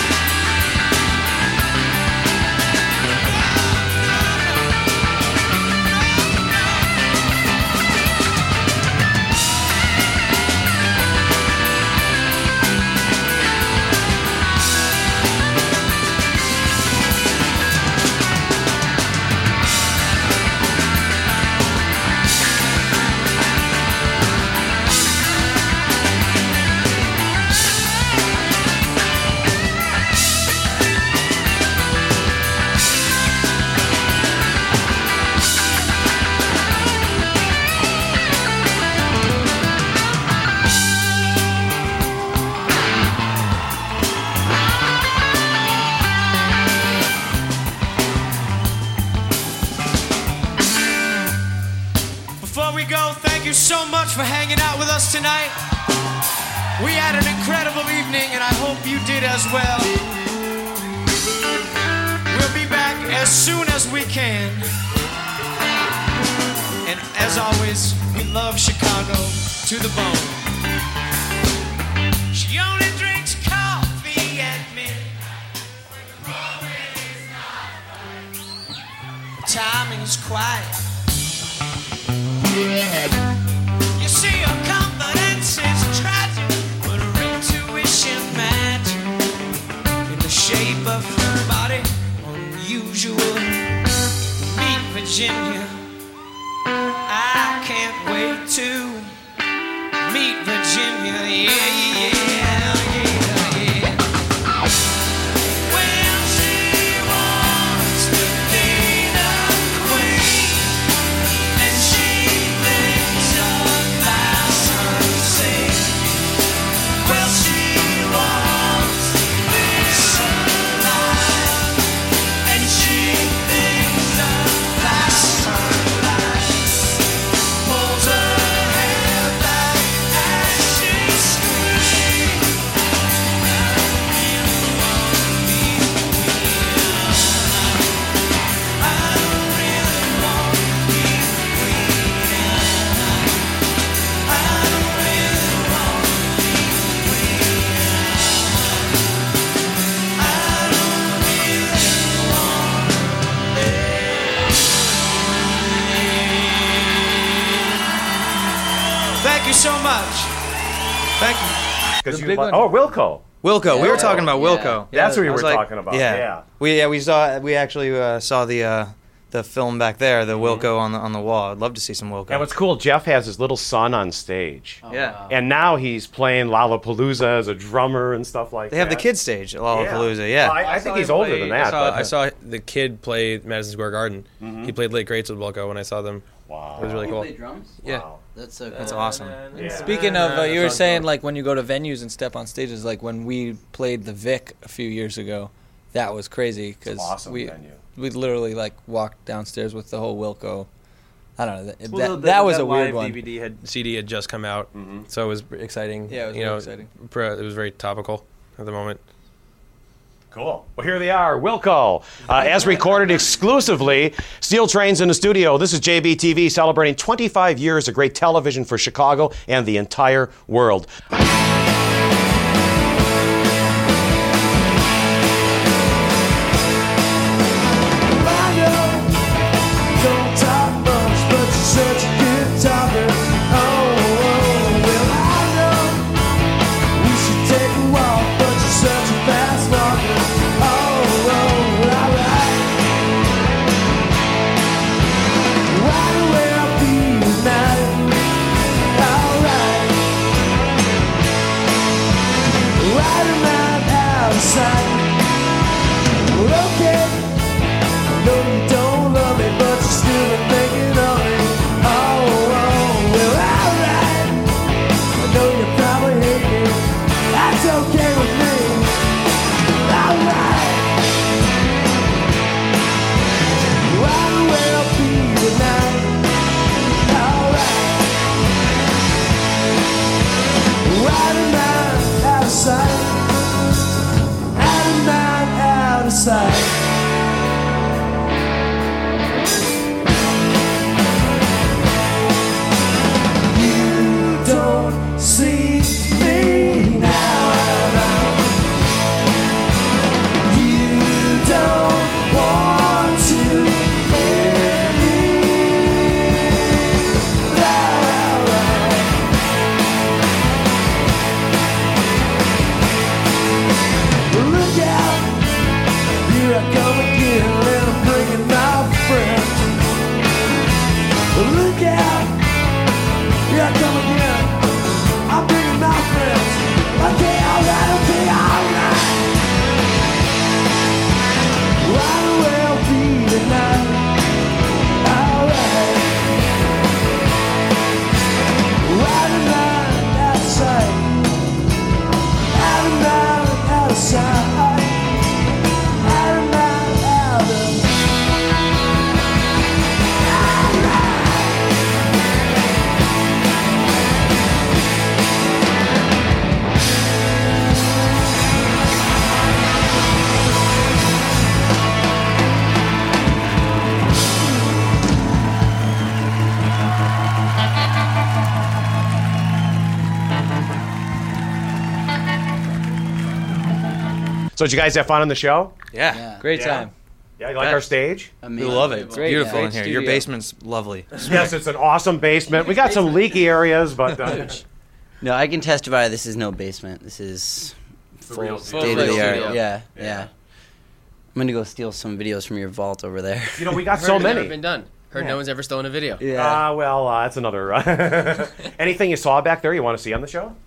Before we go, thank you so much for hanging out with us tonight. We had an incredible evening, and I hope you did as well. We'll be back as soon as we can. And as always, we love Chicago to the bone. She only drinks coffee at midnight. The timing is quiet. You see, her confidence is tragic, but her intuition magic. In the shape of her body, unusual. Meet Virginia. I can't wait to meet Virginia. Yeah, yeah, yeah, yeah. Because Wilco. Wilco. We were talking about Wilco. That's what we were talking about. Yeah. We actually saw the film back there, the Wilco on the wall. I'd love to see some Wilco. And what's cool, Jeff has his little son on stage. Wow. And now he's playing Lollapalooza as a drummer and stuff like that. They have the kids stage at Lollapalooza, yeah. I think he's older than that. I saw the kid play Madison Square Garden. He played Late Greats with Wilco when I saw them. Wow. It was really cool. He played drums? Yeah. Wow. That's so cool. That's awesome. And speaking of, you were saying like when you go to venues and step on stages, like when we played the Vic a few years ago, that was crazy because awesome venue. We literally like walked downstairs with the whole Wilco. I don't know. That was a weird one. CD had just come out, so it was exciting. Yeah, it was very exciting. It was very topical at the moment. Cool. Well, here they are, Wilco, as recorded exclusively. Steel Trains in the studio. This is JBTV celebrating 25 years of great television for Chicago and the entire world. So did you guys have fun on the show? Yeah. Great time. Yeah, you like our stage? We love it. It's beautiful in here. Studio. Your basement's lovely. Yes, it's an awesome basement. We got some leaky areas, but... No, I can testify this is no basement. This is full state of the art. Yeah. I'm going to go steal some videos from your vault over there. You know, we got so many. Never been done. Heard no one's ever stolen a video. Yeah. Well, that's another... Anything you saw back there you want to see on the show?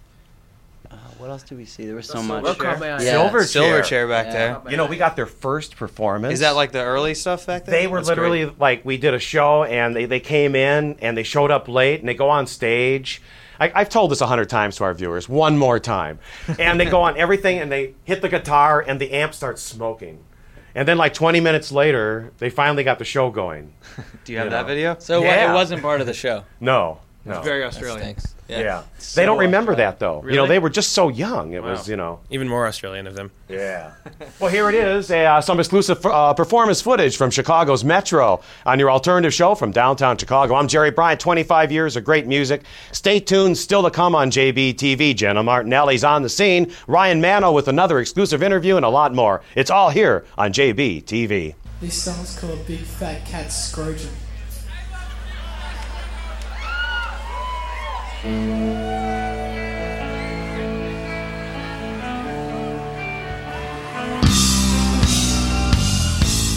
What else did we see? There was so much. Silver chair back there. You know, we got their first performance. Is that like the early stuff back there? They were literally like, we did a show and they came in and they showed up late and they go on stage. I've told this 100 times to our viewers. One more time. And they go on everything and they hit the guitar and the amp starts smoking. And then like 20 minutes later, they finally got the show going. Do you have that video? So it wasn't part of the show? No. It's very Australian. Yeah. So they don't remember that, though. Really? You know, they were just so young. It was, you know. Even more Australian of them. Yeah. Well, here it is, some exclusive performance footage from Chicago's Metro on your alternative show from downtown Chicago. I'm Jerry Bryant, 25 years of great music. Stay tuned, still to come on JBTV. Jenna Martinelli's on the scene. Ryan Mano with another exclusive interview and a lot more. It's all here on JBTV. This song's called Big Fat Cat Scrotum.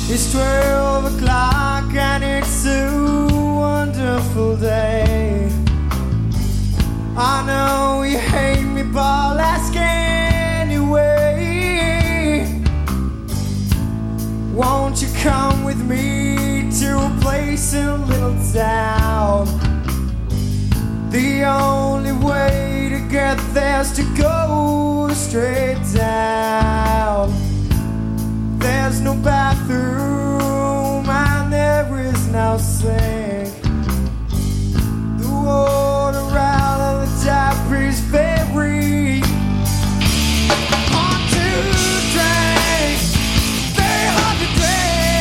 It's 12 o'clock and it's a wonderful day. I know you hate me, but I'll ask anyway. Won't you come with me to a place in a little town? The only way to get there's to go straight down. There's no bathroom and there is no sink. The water out of the tap is very hard to drink. Very hard to drink.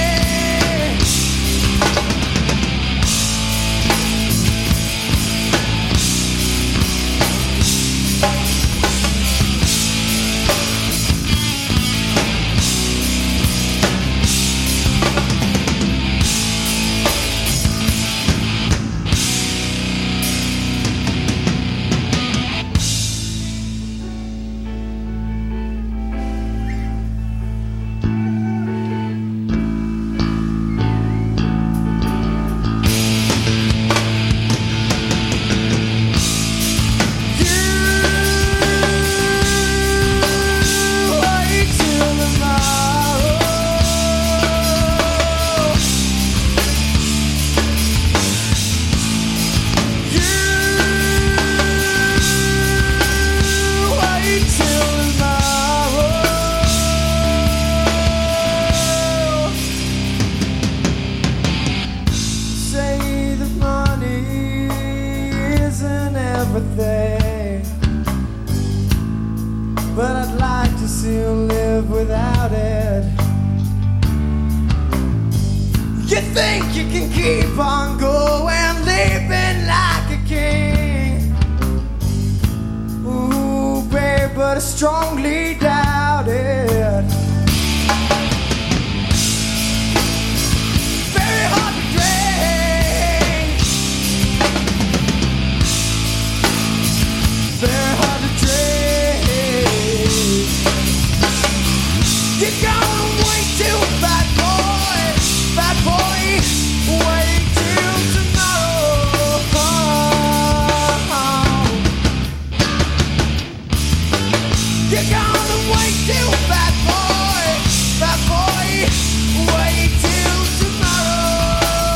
But I'd like to see you live without it. You think you can keep on going, living like a king? Ooh, babe, but I strongly doubt it. Very hard to drink. Very hard to drink. You're gonna wait till bad boy, wait till tomorrow. You're gonna wait till bad boy, wait till tomorrow.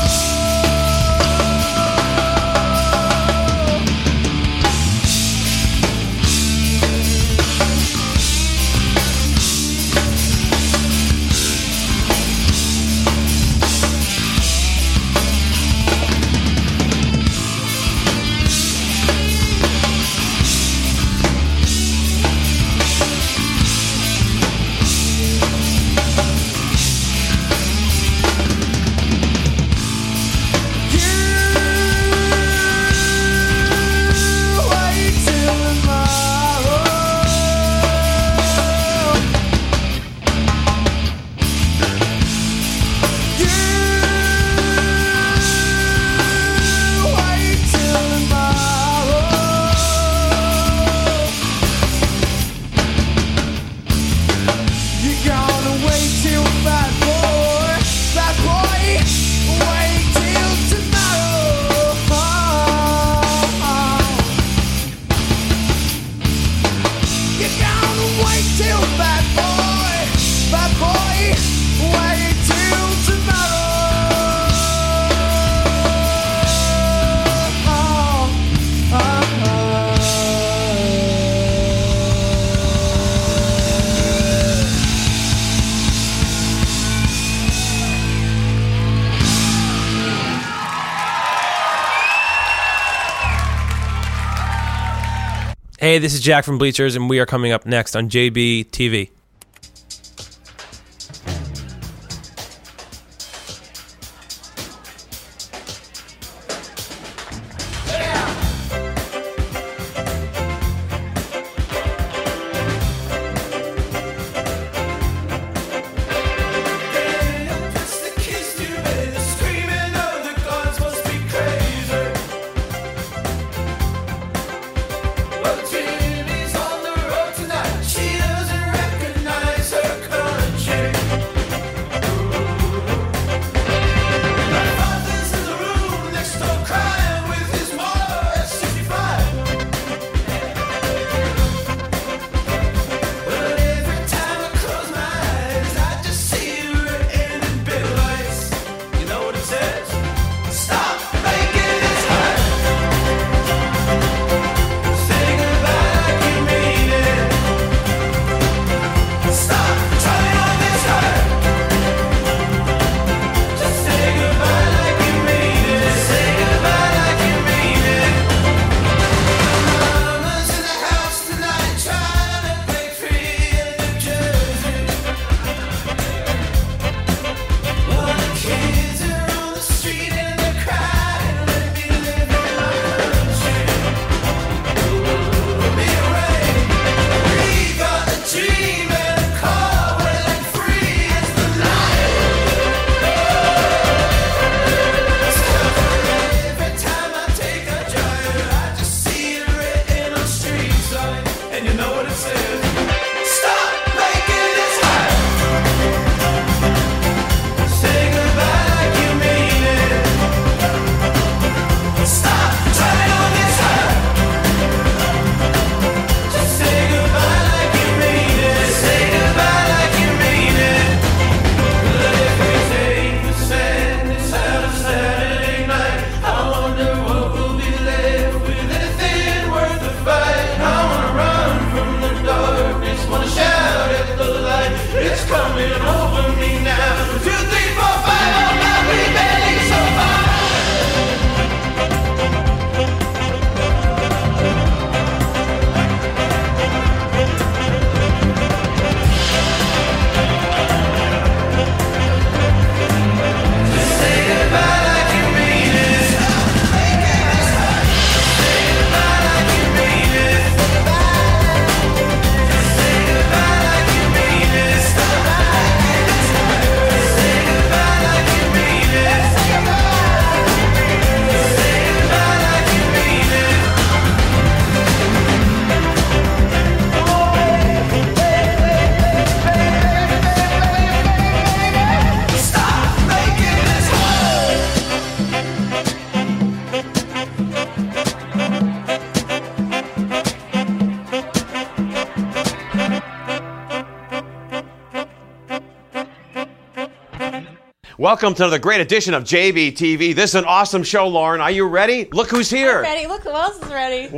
Hey, this is Jack from Bleachers, and we are coming up next on JB TV. She doesn't reckon coming over me now. 2, 3, 4, 5, oh my, we barely survive. Welcome to the great edition of JBTV. This is an awesome show, Lauren. Are you ready? Look who's here. I'm ready. Look who else is ready.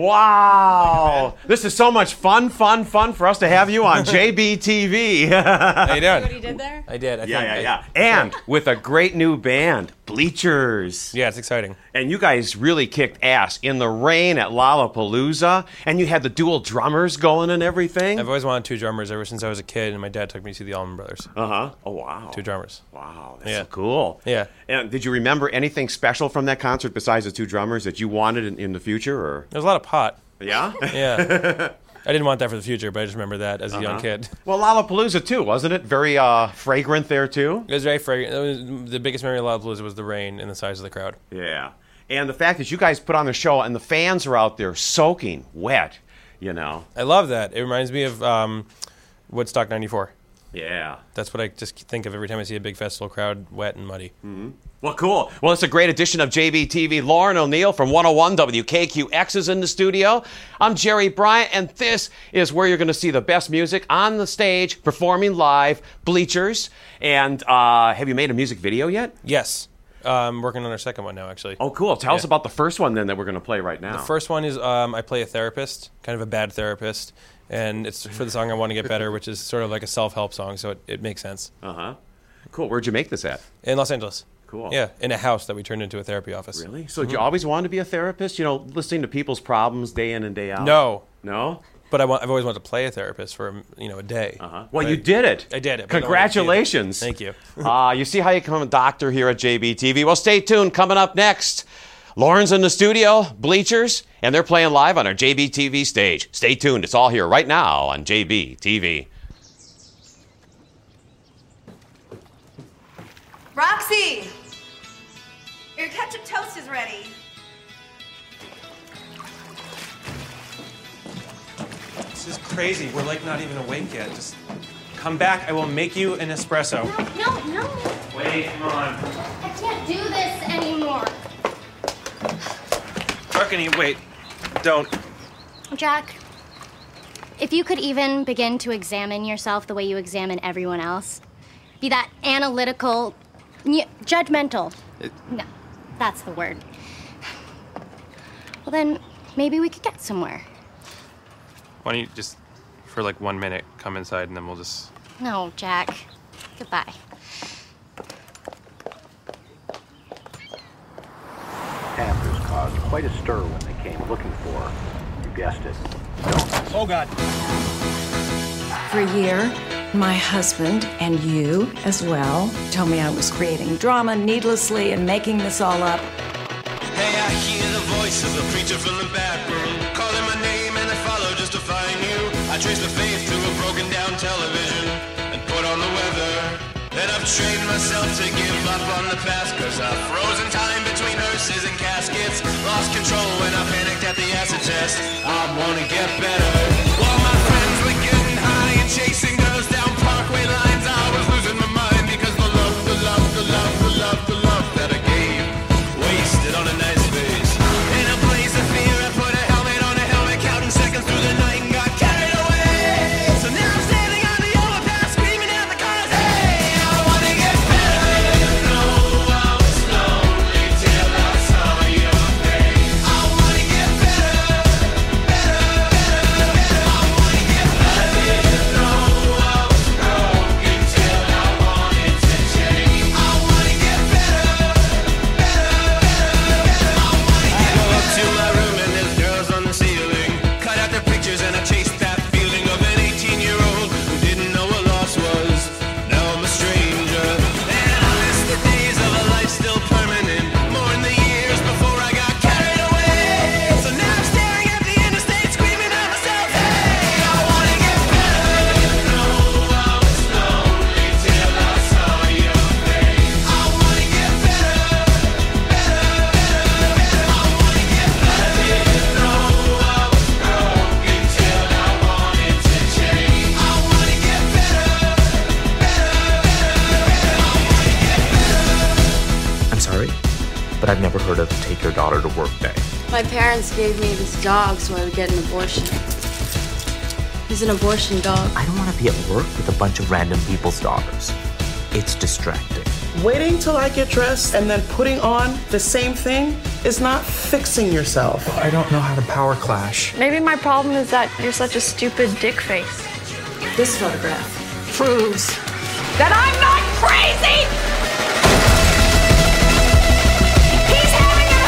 Wow. This is so much fun for us to have you on JBTV. How you doing? What he did there? I did. Yeah. And with a great new band, Bleachers. Yeah, it's exciting. And you guys really kicked ass in the rain at Lollapalooza, and you had the dual drummers going and everything. I've always wanted 2 drummers ever since I was a kid, and my dad took me to see the Allman Brothers. Uh-huh. Oh, wow. 2 drummers. Wow, that's so cool. Yeah. And did you remember anything special from that concert besides the 2 drummers that you wanted in the future? Or There was a lot of pot. Yeah? Yeah. I didn't want that for the future, but I just remember that as a young kid. Well, Lollapalooza, too, wasn't it? Very fragrant there, too? It was very fragrant. It was, the biggest memory of Lollapalooza was the rain and the size of the crowd. Yeah. And the fact that you guys put on the show and the fans are out there soaking wet, you know. I love that. It reminds me of Woodstock 94. Yeah. That's what I just think of every time I see a big festival crowd wet and muddy. Mm-hmm. Well, cool. Well, it's a great edition of JBTV. Lauren O'Neill from 101 WKQX is in the studio. I'm Jerry Bryant, and this is where you're going to see the best music on the stage, performing live, Bleachers. And have you made a music video yet? Yes. I'm working on our second one now, actually. Oh, cool. Tell us about the first one, then, that we're going to play right now. The first one is I play a therapist, kind of a bad therapist, and it's for the song I Want to Get Better, which is sort of like a self-help song, so it makes sense. Uh-huh. Cool. Where'd you make this at? In Los Angeles. Cool. Yeah, in a house that we turned into a therapy office. Really? So did you always want to be a therapist? You know, listening to people's problems day in and day out? No. No? But I've always wanted to play a therapist for a day. Uh-huh. Well, you did it. I did it. Congratulations. Thank you. You see how you become a doctor here at JBTV? Well, stay tuned. Coming up next, Lauren's in the studio, Bleachers, and they're playing live on our JBTV stage. Stay tuned. It's all here right now on JBTV. Roxy! Your ketchup toast is ready. This is crazy. We're like not even awake yet. Just come back. I will make you an espresso. No. Wait, come on. I can't do this anymore. Arkany, wait. Don't. Jack, if you could even begin to examine yourself the way you examine everyone else, be that analytical, judgmental. No, that's the word. Well, then maybe we could get somewhere. Why don't you just, for like 1 minute, come inside and then we'll just... No, Jack. Goodbye. Panthers caused quite a stir when they came looking for, you guessed it, donuts. Oh, God. For a year, my husband, and you as well, told me I was creating drama needlessly and making this all up. Hey, I hear the voice of the preacher from the back room, calling my name and I follow just to find you. I trace the faith to a broken down television and put on the weather. Then I've trained myself to give up on the past, cause I've frozen time between hearses and caskets. Lost control when I panicked at the acid test. I wanna get better. While my friends were getting high and chasing girls down Parkway lines, I was losing my mind because the love that I gave wasted on a nice face. In a blaze of fear, I put a helmet on a helmet, counting seconds through the night and got carried away. So now I'm standing on the overpass, screaming at the cars, hey, I wanna get better. No, I was lonely till I saw your face. I wanna get better, better, better, better. I've never heard of take your daughter to work day. My parents gave me this dog so I would get an abortion. He's an abortion dog. I don't want to be at work with a bunch of random people's daughters. It's distracting. Waiting till I get dressed and then putting on the same thing is not fixing yourself. I don't know how to power clash. Maybe my problem is that you're such a stupid dick face. This photograph proves That I'm not crazy! He's having an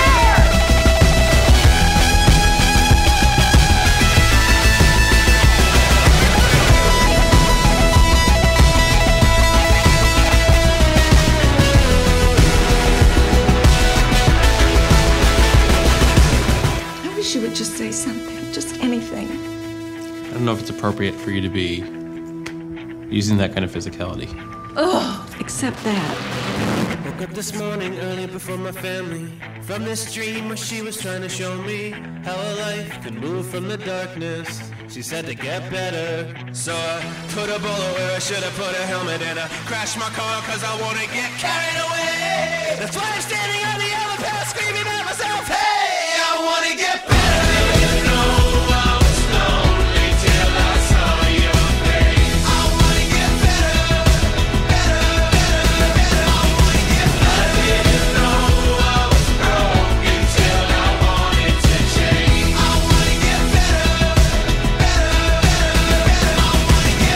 I wish you would just say something, just anything. I don't know if it's appropriate for you to be using that kind of physicality. Ugh, except that. Woke up this morning early before my family. From this dream where she was trying to show me how a life can move from the darkness. She said to get better. So I put a bullet where I should have put a helmet and I crashed my car cause I wanna get carried away. That's why I'm standing on the other path screaming at myself, hey, I wanna get better. You know I was lonely till I saw your face. I wanna get better, better, better, better. I wanna get better. I didn't know I was broken till I wanted to change. I wanna get better, better, better, better. I wanna get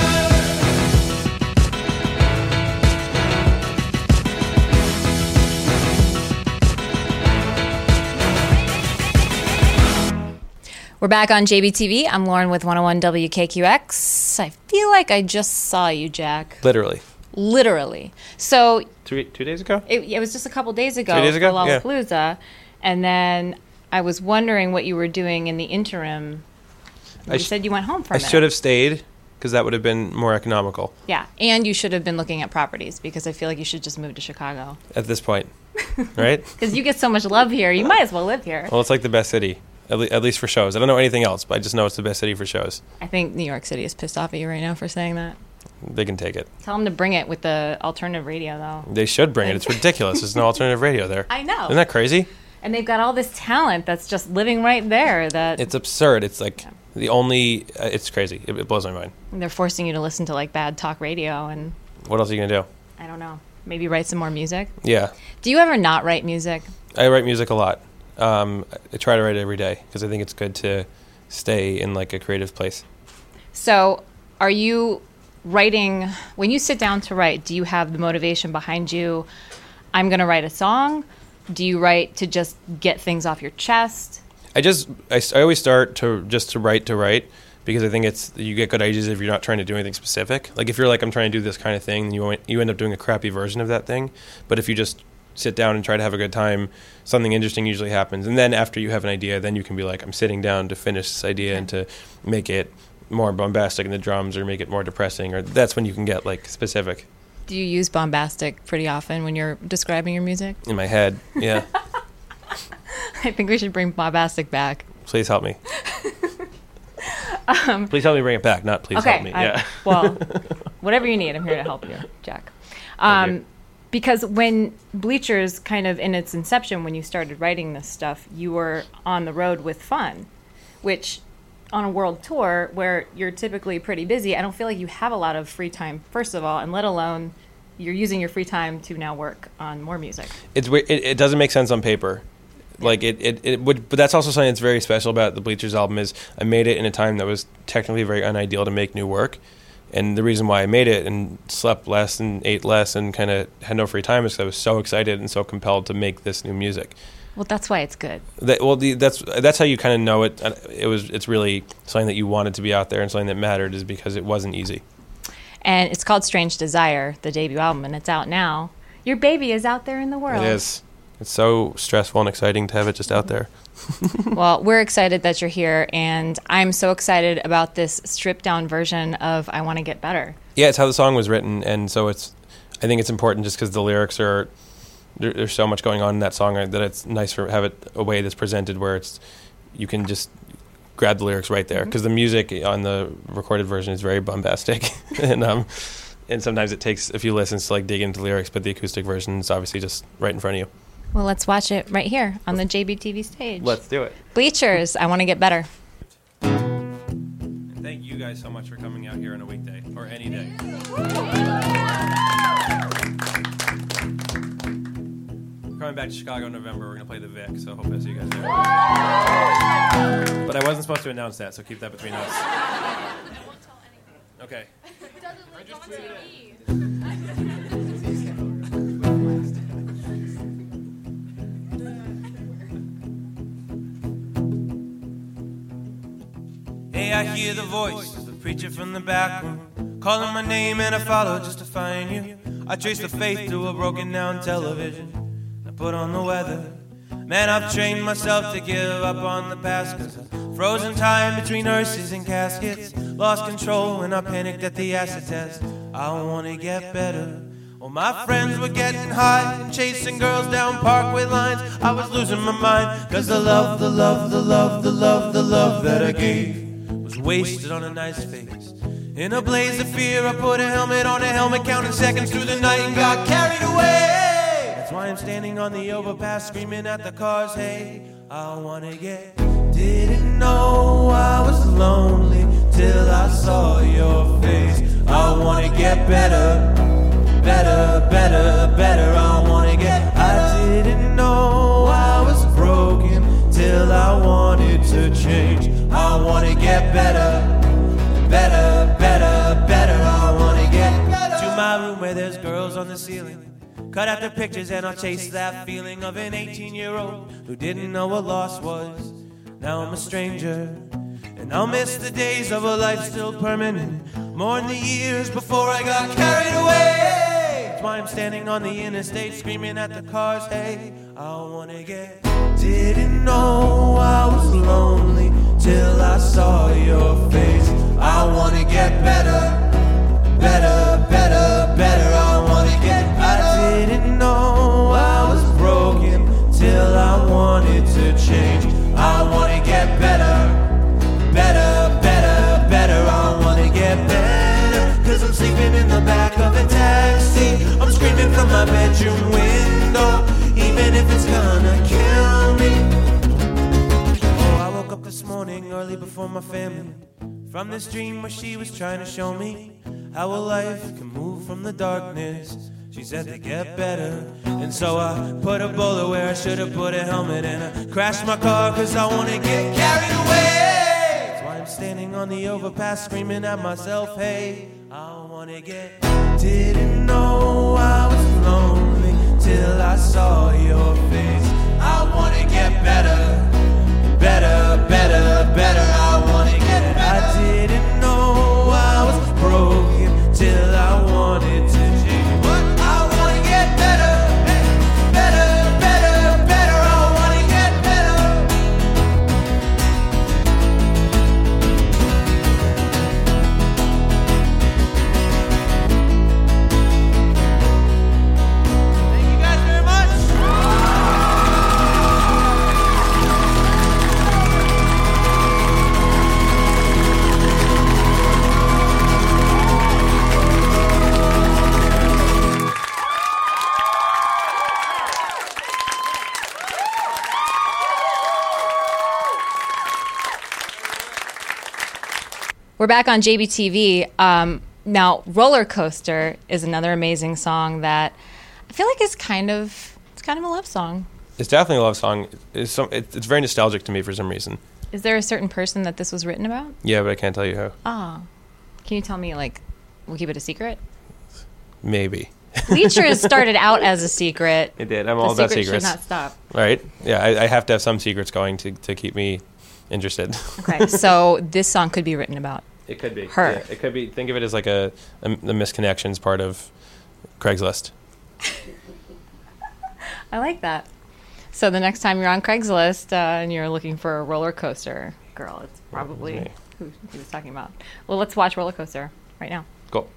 We're back on JBTV. I'm Lauren with 101 WKQX. I feel like I just saw you, Jack. Literally. So Two days ago? it was just a couple days ago. 2 days ago? For Yeah. Lollapalooza. And then I was wondering what you were doing in the interim. You said you went home for a I minute. should have stayed because that would have been more economical Yeah, and you should have been looking at properties because I feel like you should just move to Chicago. at this point, right? Because you get so much love here, you might as well live here. Well, it's like the best city, at least for shows. I don't know anything else, but I just know it's the best city for shows. I think New York City is pissed off at you right now for saying that. They can take it. Tell them to bring it with the alternative radio, though. They should bring it. It's ridiculous. There's no alternative radio there. I know. Isn't that crazy? And they've got all this talent that's just living right there that It's absurd. It's like the only. It's crazy. It blows my mind. they're forcing you to listen to like bad talk radio and What else are you gonna do? I don't know. Maybe write some more music. Yeah, Do you ever not write music? I write music a lot. I try to write it every day because I think it's good to stay in like a creative place. So are you writing, when you sit down to write, do you have the motivation behind you, I'm going to write a song? Do you write to just get things off your chest? I always start to write because I think you get good ideas if you're not trying to do anything specific. Like if you're like, I'm trying to do this kind of thing, then you end up doing a crappy version of that thing. But if you just sit down and try to have a good time, something interesting usually happens. And then after you have an idea, then you can be like, I'm sitting down to finish this idea and to make it more bombastic in the drums or make it more depressing, or that's when you can get like specific. Do you use bombastic pretty often when you're describing your music? In my head, yeah. I think we should bring bombastic back. Please help me. Please help me bring it back, not please help me. Yeah. Well, whatever you need, I'm here to help you, Jack. Because when Bleachers, kind of in its inception, when you started writing this stuff, you were on the road with Fun, which on a world tour where you're typically pretty busy, I don't feel like you have a lot of free time, first of all, and let alone you're using your free time to now work on more music. It doesn't make sense on paper. Like it would, but that's also something that's very special about the Bleachers album is I made it in a time that was technically very unideal to make new work. And the reason why I made it and slept less and ate less and kind of had no free time is because I was so excited and so compelled to make this new music. Well, that's why it's good. That's how you kind of know it. It's really something that you wanted to be out there and something that mattered is because it wasn't easy. And it's called Strange Desire, the debut album, and it's out now. Your baby is out there in the world. It is. It's so stressful and exciting to have it just out there. Well, we're excited that you're here, and I'm so excited about this stripped-down version of I Want to Get Better. Yeah, it's how the song was written, and so I think it's important just because the lyrics are, there's so much going on in that song that it's nice to have it a way that's presented where you can just grab the lyrics right there, because the music on the recorded version is very bombastic, and sometimes it takes a few listens to like dig into the lyrics, but the acoustic version is obviously just right in front of you. Well, let's watch it right here on the JBTV stage. Let's do it. Bleachers, I Want to Get Better. Thank you guys so much for coming out here on a weekday or any day. Coming back to Chicago in November, we're going to play the Vic, so hope I see you guys there. But I wasn't supposed to announce that, so keep that between us. Okay. Hey, I hear the voice of the preacher from the back room, calling my name and I follow just to find you. I trace the faith to a broken down television. I put on the weather. Man, I've trained myself to give up on the past, 'cause I've frozen time between hearses and caskets. Lost control when I panicked at the acid test. I wanna get better. Well, my friends were getting high and chasing girls down Parkway lines. I was losing my mind, 'cause the love that I gave was wasted on a nice face. In a blaze of fear, I put a helmet on a helmet, counting seconds through the night and got carried away. That's why I'm standing on the overpass, screaming at the cars, hey, I wanna get. Didn't know I was lonely till I saw your face. I wanna get better, better, better, better. I wanna get. I didn't know I was broken till I wanted to change. I wanna get better, better, better, better. I wanna get to my room where there's girls on the ceiling. Cut out the pictures and I'll chase that feeling of an 18-year-old who didn't know what loss was. Now I'm a stranger, and I'll miss the days of a life still permanent. Mourn the years before I got carried away. That's why I'm standing on the interstate, screaming at the cars, hey, I wanna get. Didn't know I was lonely till I saw your face. I wanna get better, better, better, better. I wanna get. I didn't know I was broken till I wanted to change. I wanna get better, better, better, better. I wanna get better, 'cause I'm sleeping in the back of a taxi. I'm screaming from my bedroom window, even if it's gonna kill me. Oh, I woke up this morning early before my family, from this dream where she was trying to show me how a life can move from the darkness. She said to get better, and so I put a bullet where I should have put a helmet, and I crashed my car 'cause I want to get carried away. That's why I'm standing on the overpass screaming at myself, hey, I want to get. Didn't know I was lonely till I saw your face. I want to get better, better, better, better. I want to get better. I didn't know I was broken till I wanted to change. But I want to get better, better, better, better. I want to get better. Thank you guys very much. We're back on JBTV. Now, Roller Coaster is another amazing song that I feel like is kind of a love song. It's definitely a love song. It's very nostalgic to me for some reason. Is there a certain person that this was written about? Yeah, but I can't tell you who. Oh. Can you tell me, like, we'll keep it a secret? Maybe. Bleachers started out as a secret. It did. I'm all about secrets. Should not stop. Right? Yeah, I have to have some secrets going to keep me interested. Okay, so this song could be written about it could be her. Yeah, it could be. Think of it as like the misconnections part of Craigslist. I like that. So the next time you're on Craigslist and you're looking for a roller coaster girl, it's probably who he was talking about. Well, let's watch Roller Coaster right now. Cool.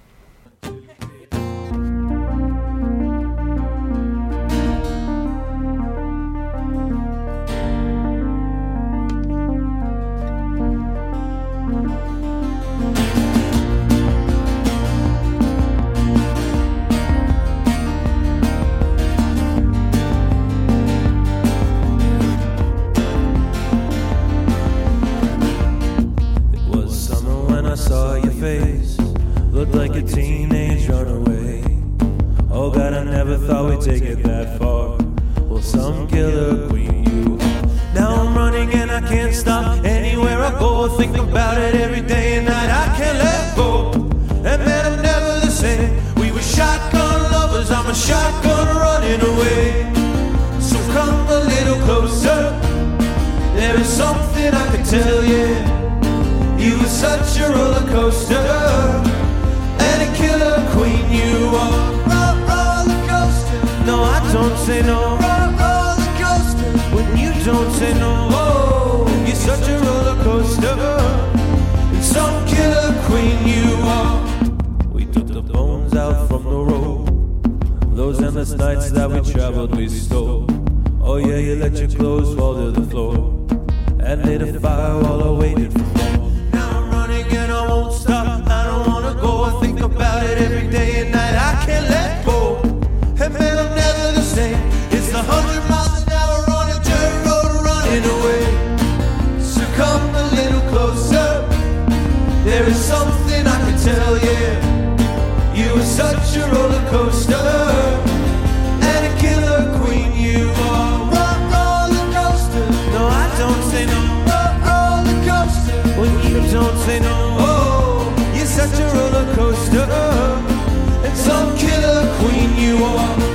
teenage runaway. Oh God, I never thought we'd take it that far. Well, some killer queen you are. Now I'm running and I can't stop. Anywhere I go, I think about it every day and night. I can't let go. And man, I'm never the same. We were shotgun lovers, I'm a shotgun running away. So come a little closer. There is something I can tell you. You were such a roller coaster and a killer queen you are. Roller coaster. No, I don't say no. Roller coaster. When you don't say no, oh, you're such a roller coaster and some killer queen you are. We took the bones out from the road. Those endless nights that we traveled, we stole. Oh yeah, you let your clothes fall to the floor and lit a fire while I waited for more. Now I'm running and I won't stop. I don't wanna go. I think about it every day and night. I can't let go. And man, I'm never the same. It's the 100 miles an hour on a dirt road running away. So come a little closer. There is something I can tell you. You were such a roller coaster and a killer queen you are. Roller coaster. No, I don't say no. Roller coaster. When you don't say no, oh, you're such a roller coaster and some killer queen you are.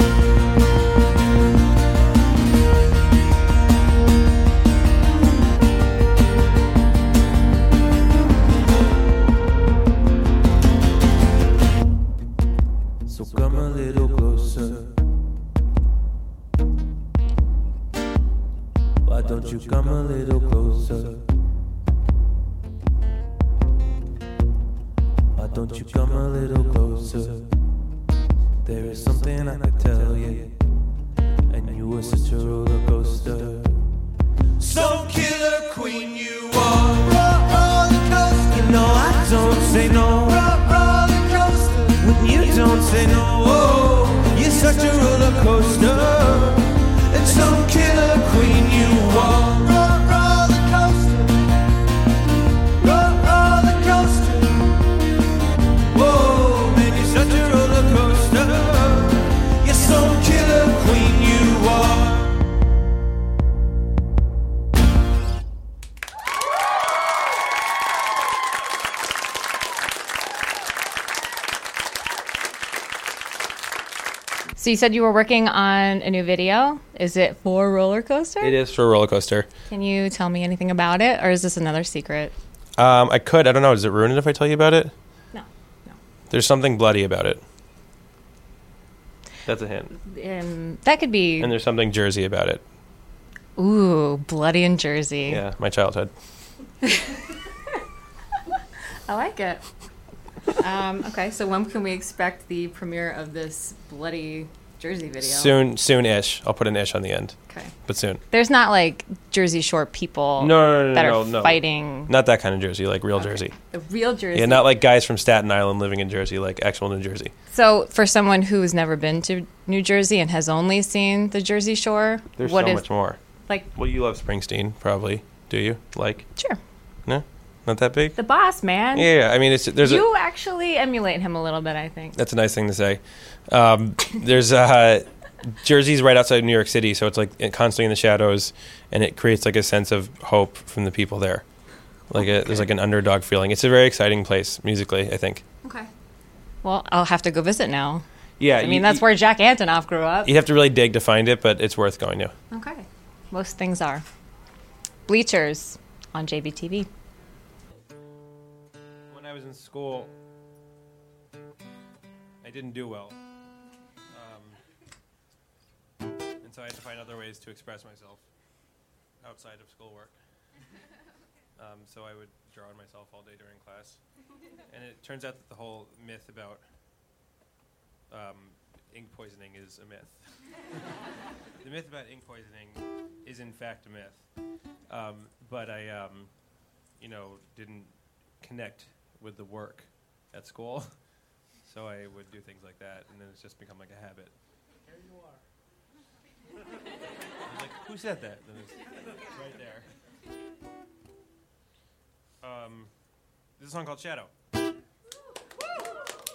So come a little closer. Why don't you come a little closer? Why don't you come a little closer? There is something I could tell you, and you were such a roller coaster. Some killer queen you are. Roller coaster. You know I don't say no. Roller coaster. When you don't say no, oh, you're such a roller coaster and some killer queen you are. Roller coaster. Roller coaster. Whoa, man, you're such a roller coaster. You're some killer queen you are. So you said you were working on a new video. Is it for Roller Coaster? It is for Roller Coaster. Can you tell me anything about it, or is this another secret? I could. I don't know. Does it ruin it if I tell you about it? No. There's something bloody about it. That's a hint. That could be. And there's something Jersey about it. Ooh, bloody in Jersey. Yeah, my childhood. I like it. Okay, so when can we expect the premiere of this bloody Jersey video? Soon-ish. I'll put an ish on the end. Okay. But soon. There's not like Jersey Shore people that are fighting. Not that kind of Jersey, like real Jersey. The real Jersey. Yeah, not like guys from Staten Island living in Jersey, like actual New Jersey. So for someone who's never been to New Jersey and has only seen the Jersey Shore, there's so much more. Like, well, you love Springsteen, probably. Do you? Like? Sure. No? Not that big? The boss, man. Yeah, I mean, you actually emulate him a little bit, I think. That's a nice thing to say. There's Jersey's right outside New York City, so it's like constantly in the shadows, and it creates like a sense of hope from the people there. Like there's like an underdog feeling. It's a very exciting place musically, I think. Okay. Well, I'll have to go visit now. Yeah, I mean, that's where Jack Antonoff grew up. You have to really dig to find it, but it's worth going to. Okay. Most things are. Bleachers on JBTV. When I was in school, I didn't do well. And so I had to find other ways to express myself outside of schoolwork. So I would draw on myself all day during class. And it turns out that the whole myth about ink poisoning is a myth. The myth about ink poisoning is in fact a myth. But I, didn't connect with the work at school. So I would do things like that, and then it's just become like a habit. There you are. I was like, who said that? And it's right there. This is a song called Shadow.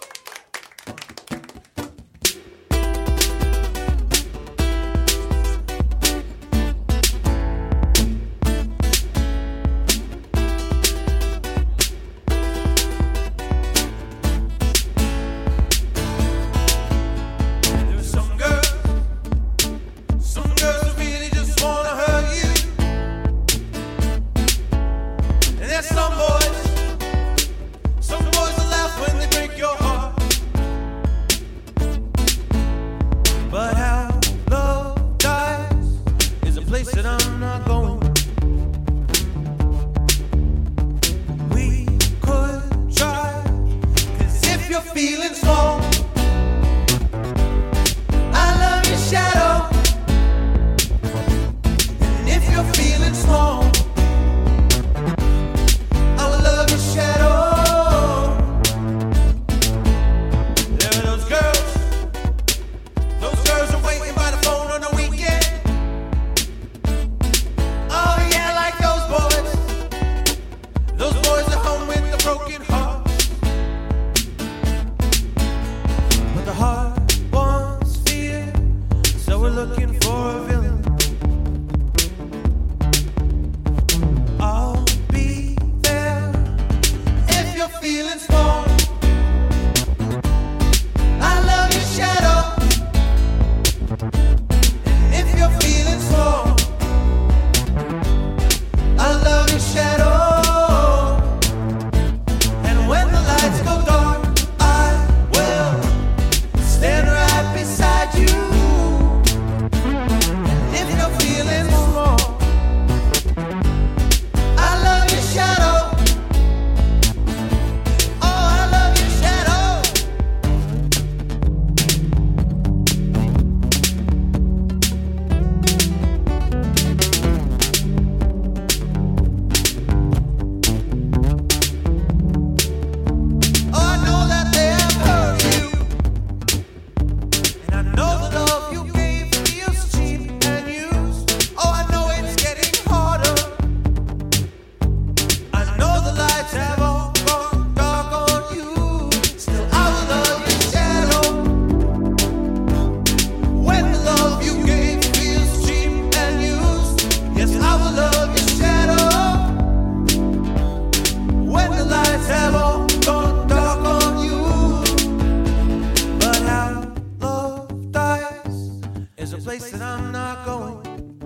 place that I'm not going.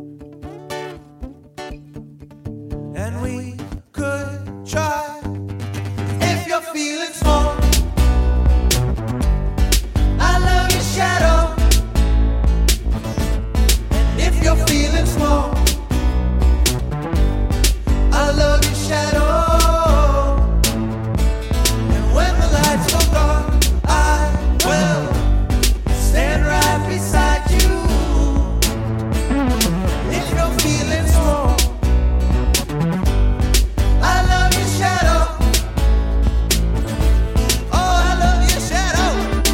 And we could try. If you're feeling small, I love your shadow. And if you're feeling small, I love your shadow. And when the lights go dark, I will stand right beside you. If you're feeling small, I love your shadow. Oh, I love your shadow.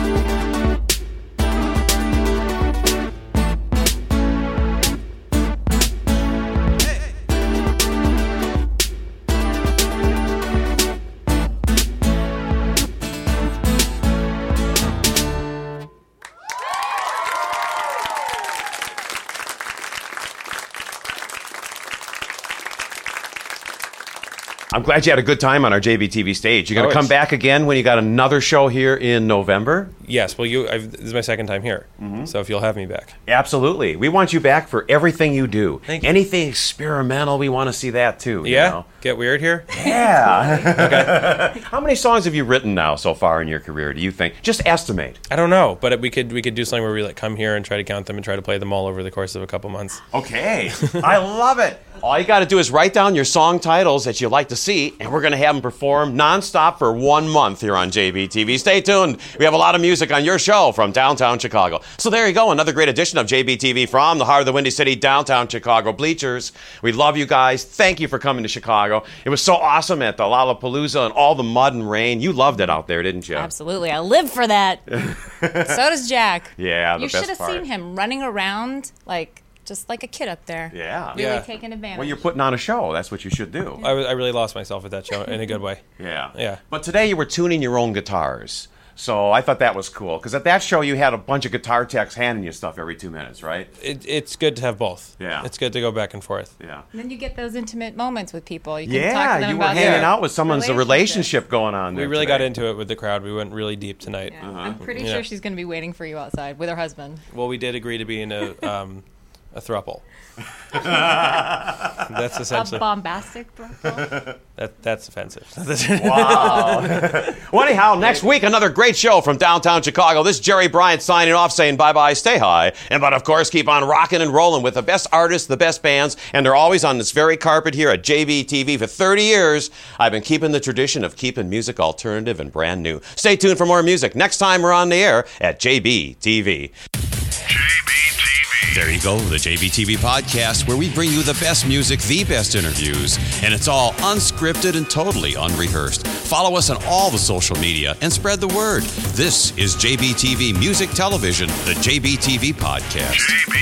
I'm glad you had a good time on our JBTV stage. You're going to come Always. back again when you got another show here in November? Yes. Well, this is my second time here, so if you'll have me back. Absolutely. We want you back for everything you do. Thank you. Anything experimental, we want to see that too. you Yeah. know? Get weird here. Yeah. How many songs have you written now so far in your career, do you think? Just estimate. I don't know, but we could do something where we like come here and try to count them and try to play them all over the course of a couple months. Okay. I love it. All you got to do is write down your song titles that you'd like to see, and we're going to have them perform nonstop for 1 month here on JBTV. Stay tuned. We have a lot of music on your show from downtown Chicago. So there you go, another great edition of JBTV from the heart of the Windy City, downtown Chicago bleachers. We love you guys. Thank you for coming to Chicago. It was so awesome at the Lollapalooza and all the mud and rain. You loved it out there, didn't you? Absolutely. I live for that. So does Jack. Yeah, the You should best have part. seen him running around just like a kid up there. Yeah. Really Yeah. taking advantage. Well, you're putting on a show. That's what you should do. I really lost myself at that show in a good way. Yeah. Yeah. But today you were tuning your own guitars. So I thought that was cool. Because at that show you had a bunch of guitar techs handing you stuff every 2 minutes, right? It's good to have both. Yeah. It's good to go back and forth. Yeah. And then you get those intimate moments with people. You can talk Yeah, to them you were about hanging their out with someone's relationship going on there. We really today. got into it with the crowd. We went really deep tonight. I'm pretty Yeah. sure she's going to be waiting for you outside with her husband. Well, we did agree to be in a throuple. That's essentially A bombastic throuple? That's offensive. Wow. Well, anyhow, next week, another great show from downtown Chicago. This is Jerry Bryant signing off, saying bye-bye, stay high. But, of course, keep on rocking and rolling with the best artists, the best bands, and they're always on this very carpet here at JBTV. For 30 years, I've been keeping the tradition of keeping music alternative and brand new. Stay tuned for more music. Next time, we're on the air at JBTV. There you go, the JBTV podcast, where we bring you the best music, the best interviews, and it's all unscripted and totally unrehearsed. Follow us on all the social media and spread the word. This is JBTV Music Television, the JBTV podcast.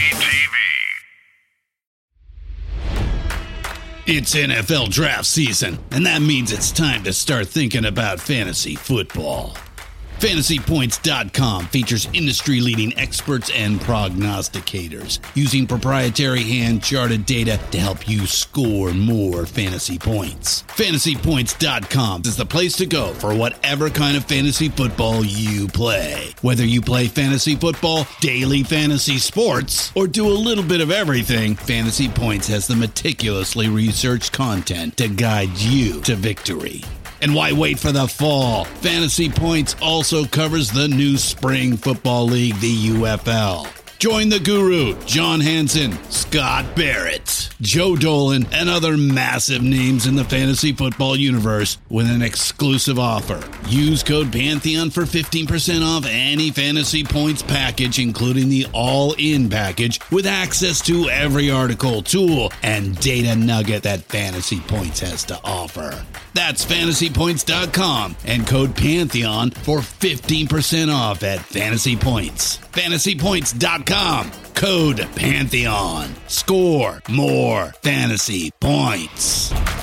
It's NFL draft season, and that means it's time to start thinking about fantasy football. FantasyPoints.com features industry-leading experts and prognosticators using proprietary hand-charted data to help you score more fantasy points. FantasyPoints.com is the place to go for whatever kind of fantasy football you play. Whether you play fantasy football, daily fantasy sports, or do a little bit of everything, Fantasy Points has the meticulously researched content to guide you to victory. And why wait for the fall? Fantasy Points also covers the new spring football league, the UFL. Join the guru, John Hansen, Scott Barrett, Joe Dolan, and other massive names in the fantasy football universe with an exclusive offer. Use code Pantheon for 15% off any Fantasy Points package, including the all-in package, with access to every article, tool, and data nugget that Fantasy Points has to offer. That's FantasyPoints.com and code Pantheon for 15% off at Fantasy Points. FantasyPoints.com, code Pantheon. Score more fantasy points.